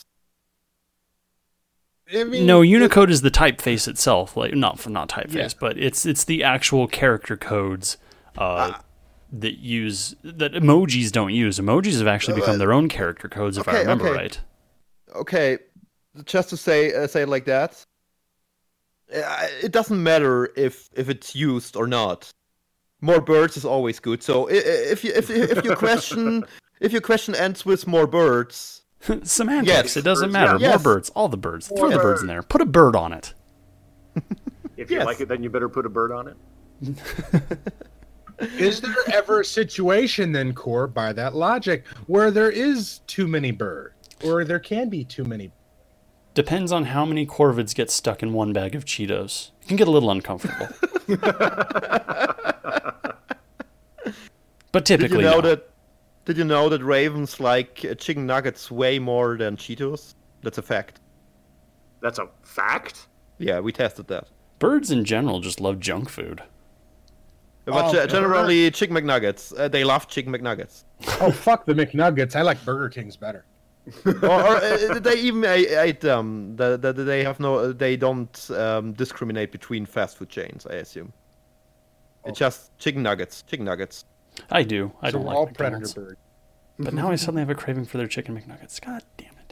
Speaker 4: I mean,
Speaker 1: No, Unicode is the typeface itself. Like not typeface, but it's the actual character codes that emojis don't use. Emojis have actually become their own character codes, if I remember right.
Speaker 2: Okay, just to say it like that, it doesn't matter if it's used or not. More birds is always good. So if your question ends with more birds.
Speaker 1: Semantics.
Speaker 2: Yes.
Speaker 1: It doesn't matter.
Speaker 2: Yes.
Speaker 1: More birds. All the birds. Throw the birds in there. Put a bird on it.
Speaker 3: If you like it, then you better put a bird on it.
Speaker 4: Is there ever a situation then, Core, by that logic, where there is too many birds? Or there can be too many.
Speaker 1: Depends on how many Corvids get stuck in one bag of Cheetos. It can get a little uncomfortable. But typically,
Speaker 2: Did you know that ravens like chicken nuggets way more than Cheetos? That's a fact.
Speaker 3: That's a fact?
Speaker 2: Yeah, we tested that.
Speaker 1: Birds in general just love junk food.
Speaker 2: But generally, Chicken McNuggets. They love Chicken McNuggets.
Speaker 4: Oh, fuck the McNuggets. I like Burger King's better.
Speaker 2: or they even ate them. They don't discriminate between fast food chains, I assume. It's just chicken nuggets. Chicken nuggets.
Speaker 1: I do. I don't like
Speaker 4: all
Speaker 1: McDonald's.
Speaker 4: predator birds.
Speaker 1: But now I suddenly have a craving for their chicken McNuggets. God damn it.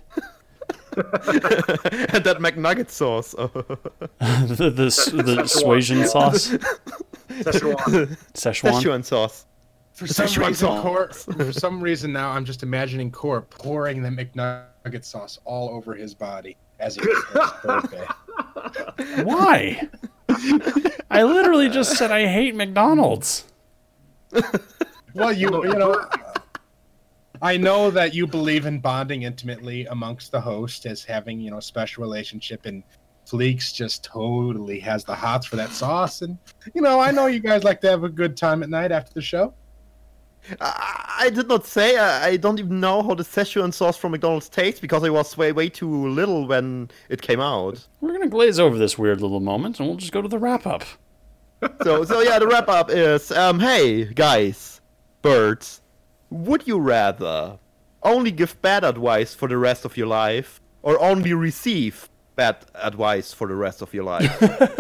Speaker 2: And that McNugget sauce.
Speaker 1: the Szechuan sauce. Szechuan.
Speaker 2: Szechuan sauce.
Speaker 4: For some reason now I'm just imagining Core pouring the McNugget sauce all over his body as he prepares his birthday.
Speaker 1: Why? I literally just said I hate McDonald's.
Speaker 4: Well, you know, I know that you believe in bonding intimately amongst the host as having, a special relationship, and Fleeks just totally has the hots for that sauce. And, I know you guys like to have a good time at night after the show.
Speaker 2: I did not say. I don't even know how the Szechuan sauce from McDonald's tastes because I was way too little when it came out.
Speaker 1: We're going to glaze over this weird little moment, and we'll just go to the wrap-up.
Speaker 2: So yeah, the wrap-up is, hey, guys, birds, would you rather only give bad advice for the rest of your life or only receive bad advice for the rest of your life?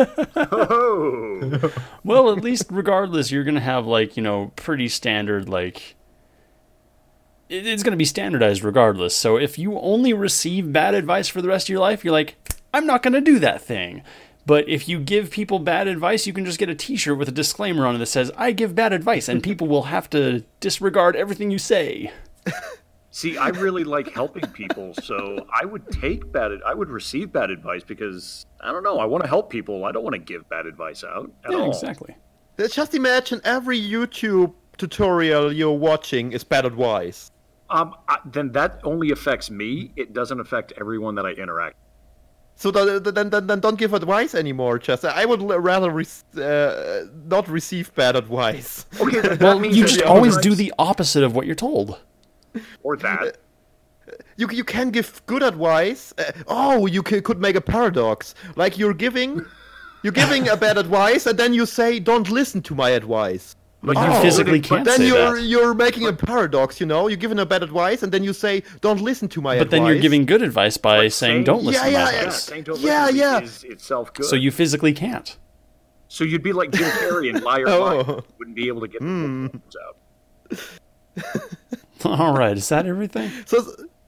Speaker 3: Oh.
Speaker 1: Well, at least regardless, you're going to have, pretty standard, it's going to be standardized regardless. So if you only receive bad advice for the rest of your life, you're like, I'm not going to do that thing. But if you give people bad advice, you can just get a t-shirt with a disclaimer on it that says, I give bad advice, and people will have to disregard everything you say.
Speaker 3: See, I really like helping people, so I would receive bad advice because, I don't know, I want to help people. I don't want to give bad advice out at all.
Speaker 1: Exactly.
Speaker 2: Just imagine every YouTube tutorial you're watching is bad advice.
Speaker 3: Then that only affects me. It doesn't affect everyone that I interact with.
Speaker 2: So then don't give advice anymore, Chester. I would rather not receive bad advice.
Speaker 3: Okay,
Speaker 1: well, you just always do the opposite of what you're told.
Speaker 3: Or that.
Speaker 2: You can give good advice. You could make a paradox. Like you're giving a bad advice, and then you say, "Don't listen to my advice."
Speaker 1: But you physically can't
Speaker 2: then
Speaker 1: say that.
Speaker 2: you're making a paradox, You're giving a bad advice, and then you say, "Don't listen to my advice."
Speaker 1: But then you're giving good advice by saying, "Don't listen to my advice."
Speaker 3: Saying don't listen is itself good.
Speaker 1: So you physically can't.
Speaker 3: So you'd be like Jim Carrey in Liar Liar. Wouldn't be able to get the words out.
Speaker 1: All right, is that everything?
Speaker 2: So,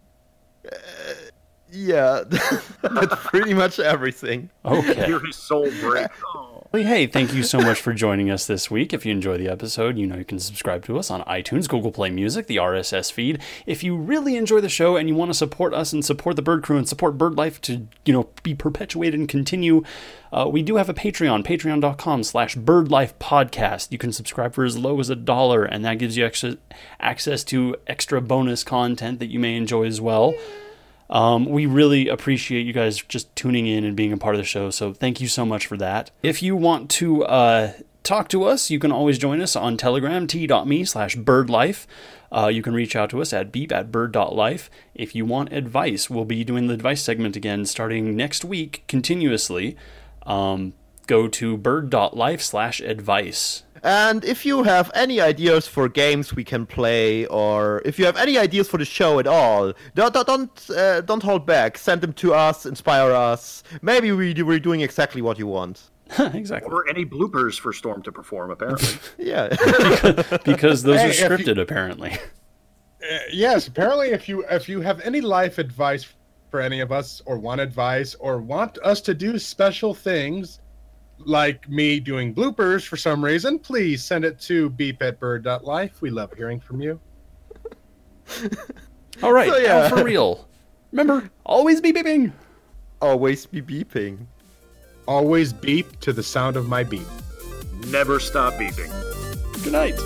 Speaker 2: yeah, that's pretty much everything.
Speaker 1: Okay.
Speaker 3: Hear his soul break. Oh.
Speaker 1: Hey, thank you so much for joining us this week. If you enjoy the episode, you can subscribe to us on iTunes, Google Play Music, the RSS feed. If you really enjoy the show and you want to support us and support the Bird Crew and support Bird Life to, be perpetuated and continue, we do have a Patreon, patreon.com/birdlifepodcast. You can subscribe for as low as $1, and that gives you access to extra bonus content that you may enjoy as well. We really appreciate you guys just tuning in and being a part of the show, so thank you so much for that. If you want to talk to us, you can always join us on Telegram, t.me/birdlife. You can reach out to us at beep@bird.life. If you want advice, we'll be doing the advice segment again starting next week continuously. Go to bird.life/advice.
Speaker 2: And if you have any ideas for games we can play, or if you have any ideas for the show at all, don't hold back. Send them to us, inspire us. Maybe we're doing exactly what you want.
Speaker 1: Exactly.
Speaker 3: Or any bloopers for Storm to perform, apparently.
Speaker 2: Yeah.
Speaker 1: because those are scripted, apparently.
Speaker 4: Yes, apparently if you have any life advice for any of us, or want advice, or want us to do special things, like me doing bloopers for some reason, please send it to beep@bird.life. We love hearing from you.
Speaker 1: All right, now for real. Remember, always be beeping.
Speaker 2: Always be beeping.
Speaker 4: Always beep to the sound of my beep.
Speaker 3: Never stop beeping.
Speaker 1: Good night.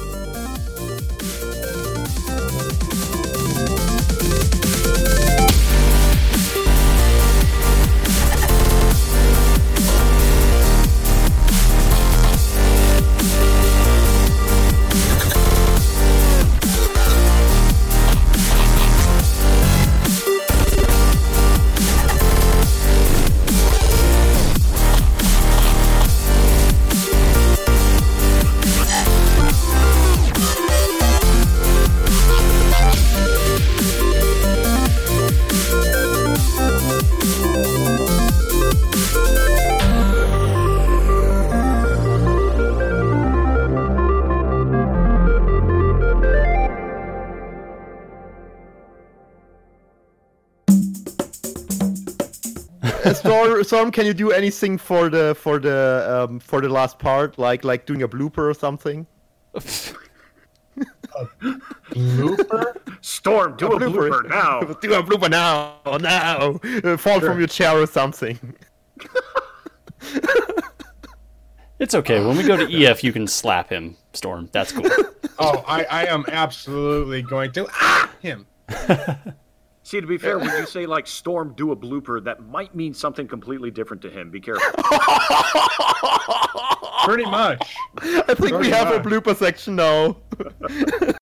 Speaker 2: Storm, can you do anything for the last part, like doing a blooper or something?
Speaker 4: Blooper?
Speaker 3: Storm, do a blooper now.
Speaker 2: Do a blooper now! Fall from your chair or something.
Speaker 1: It's okay. When we go to EF, you can slap him, Storm. That's cool.
Speaker 4: Oh, I am absolutely going to him.
Speaker 3: See, to be fair, when you say like Storm, do a blooper, that might mean something completely different to him. Be careful.
Speaker 4: Pretty much.
Speaker 2: I think we have a blooper section now.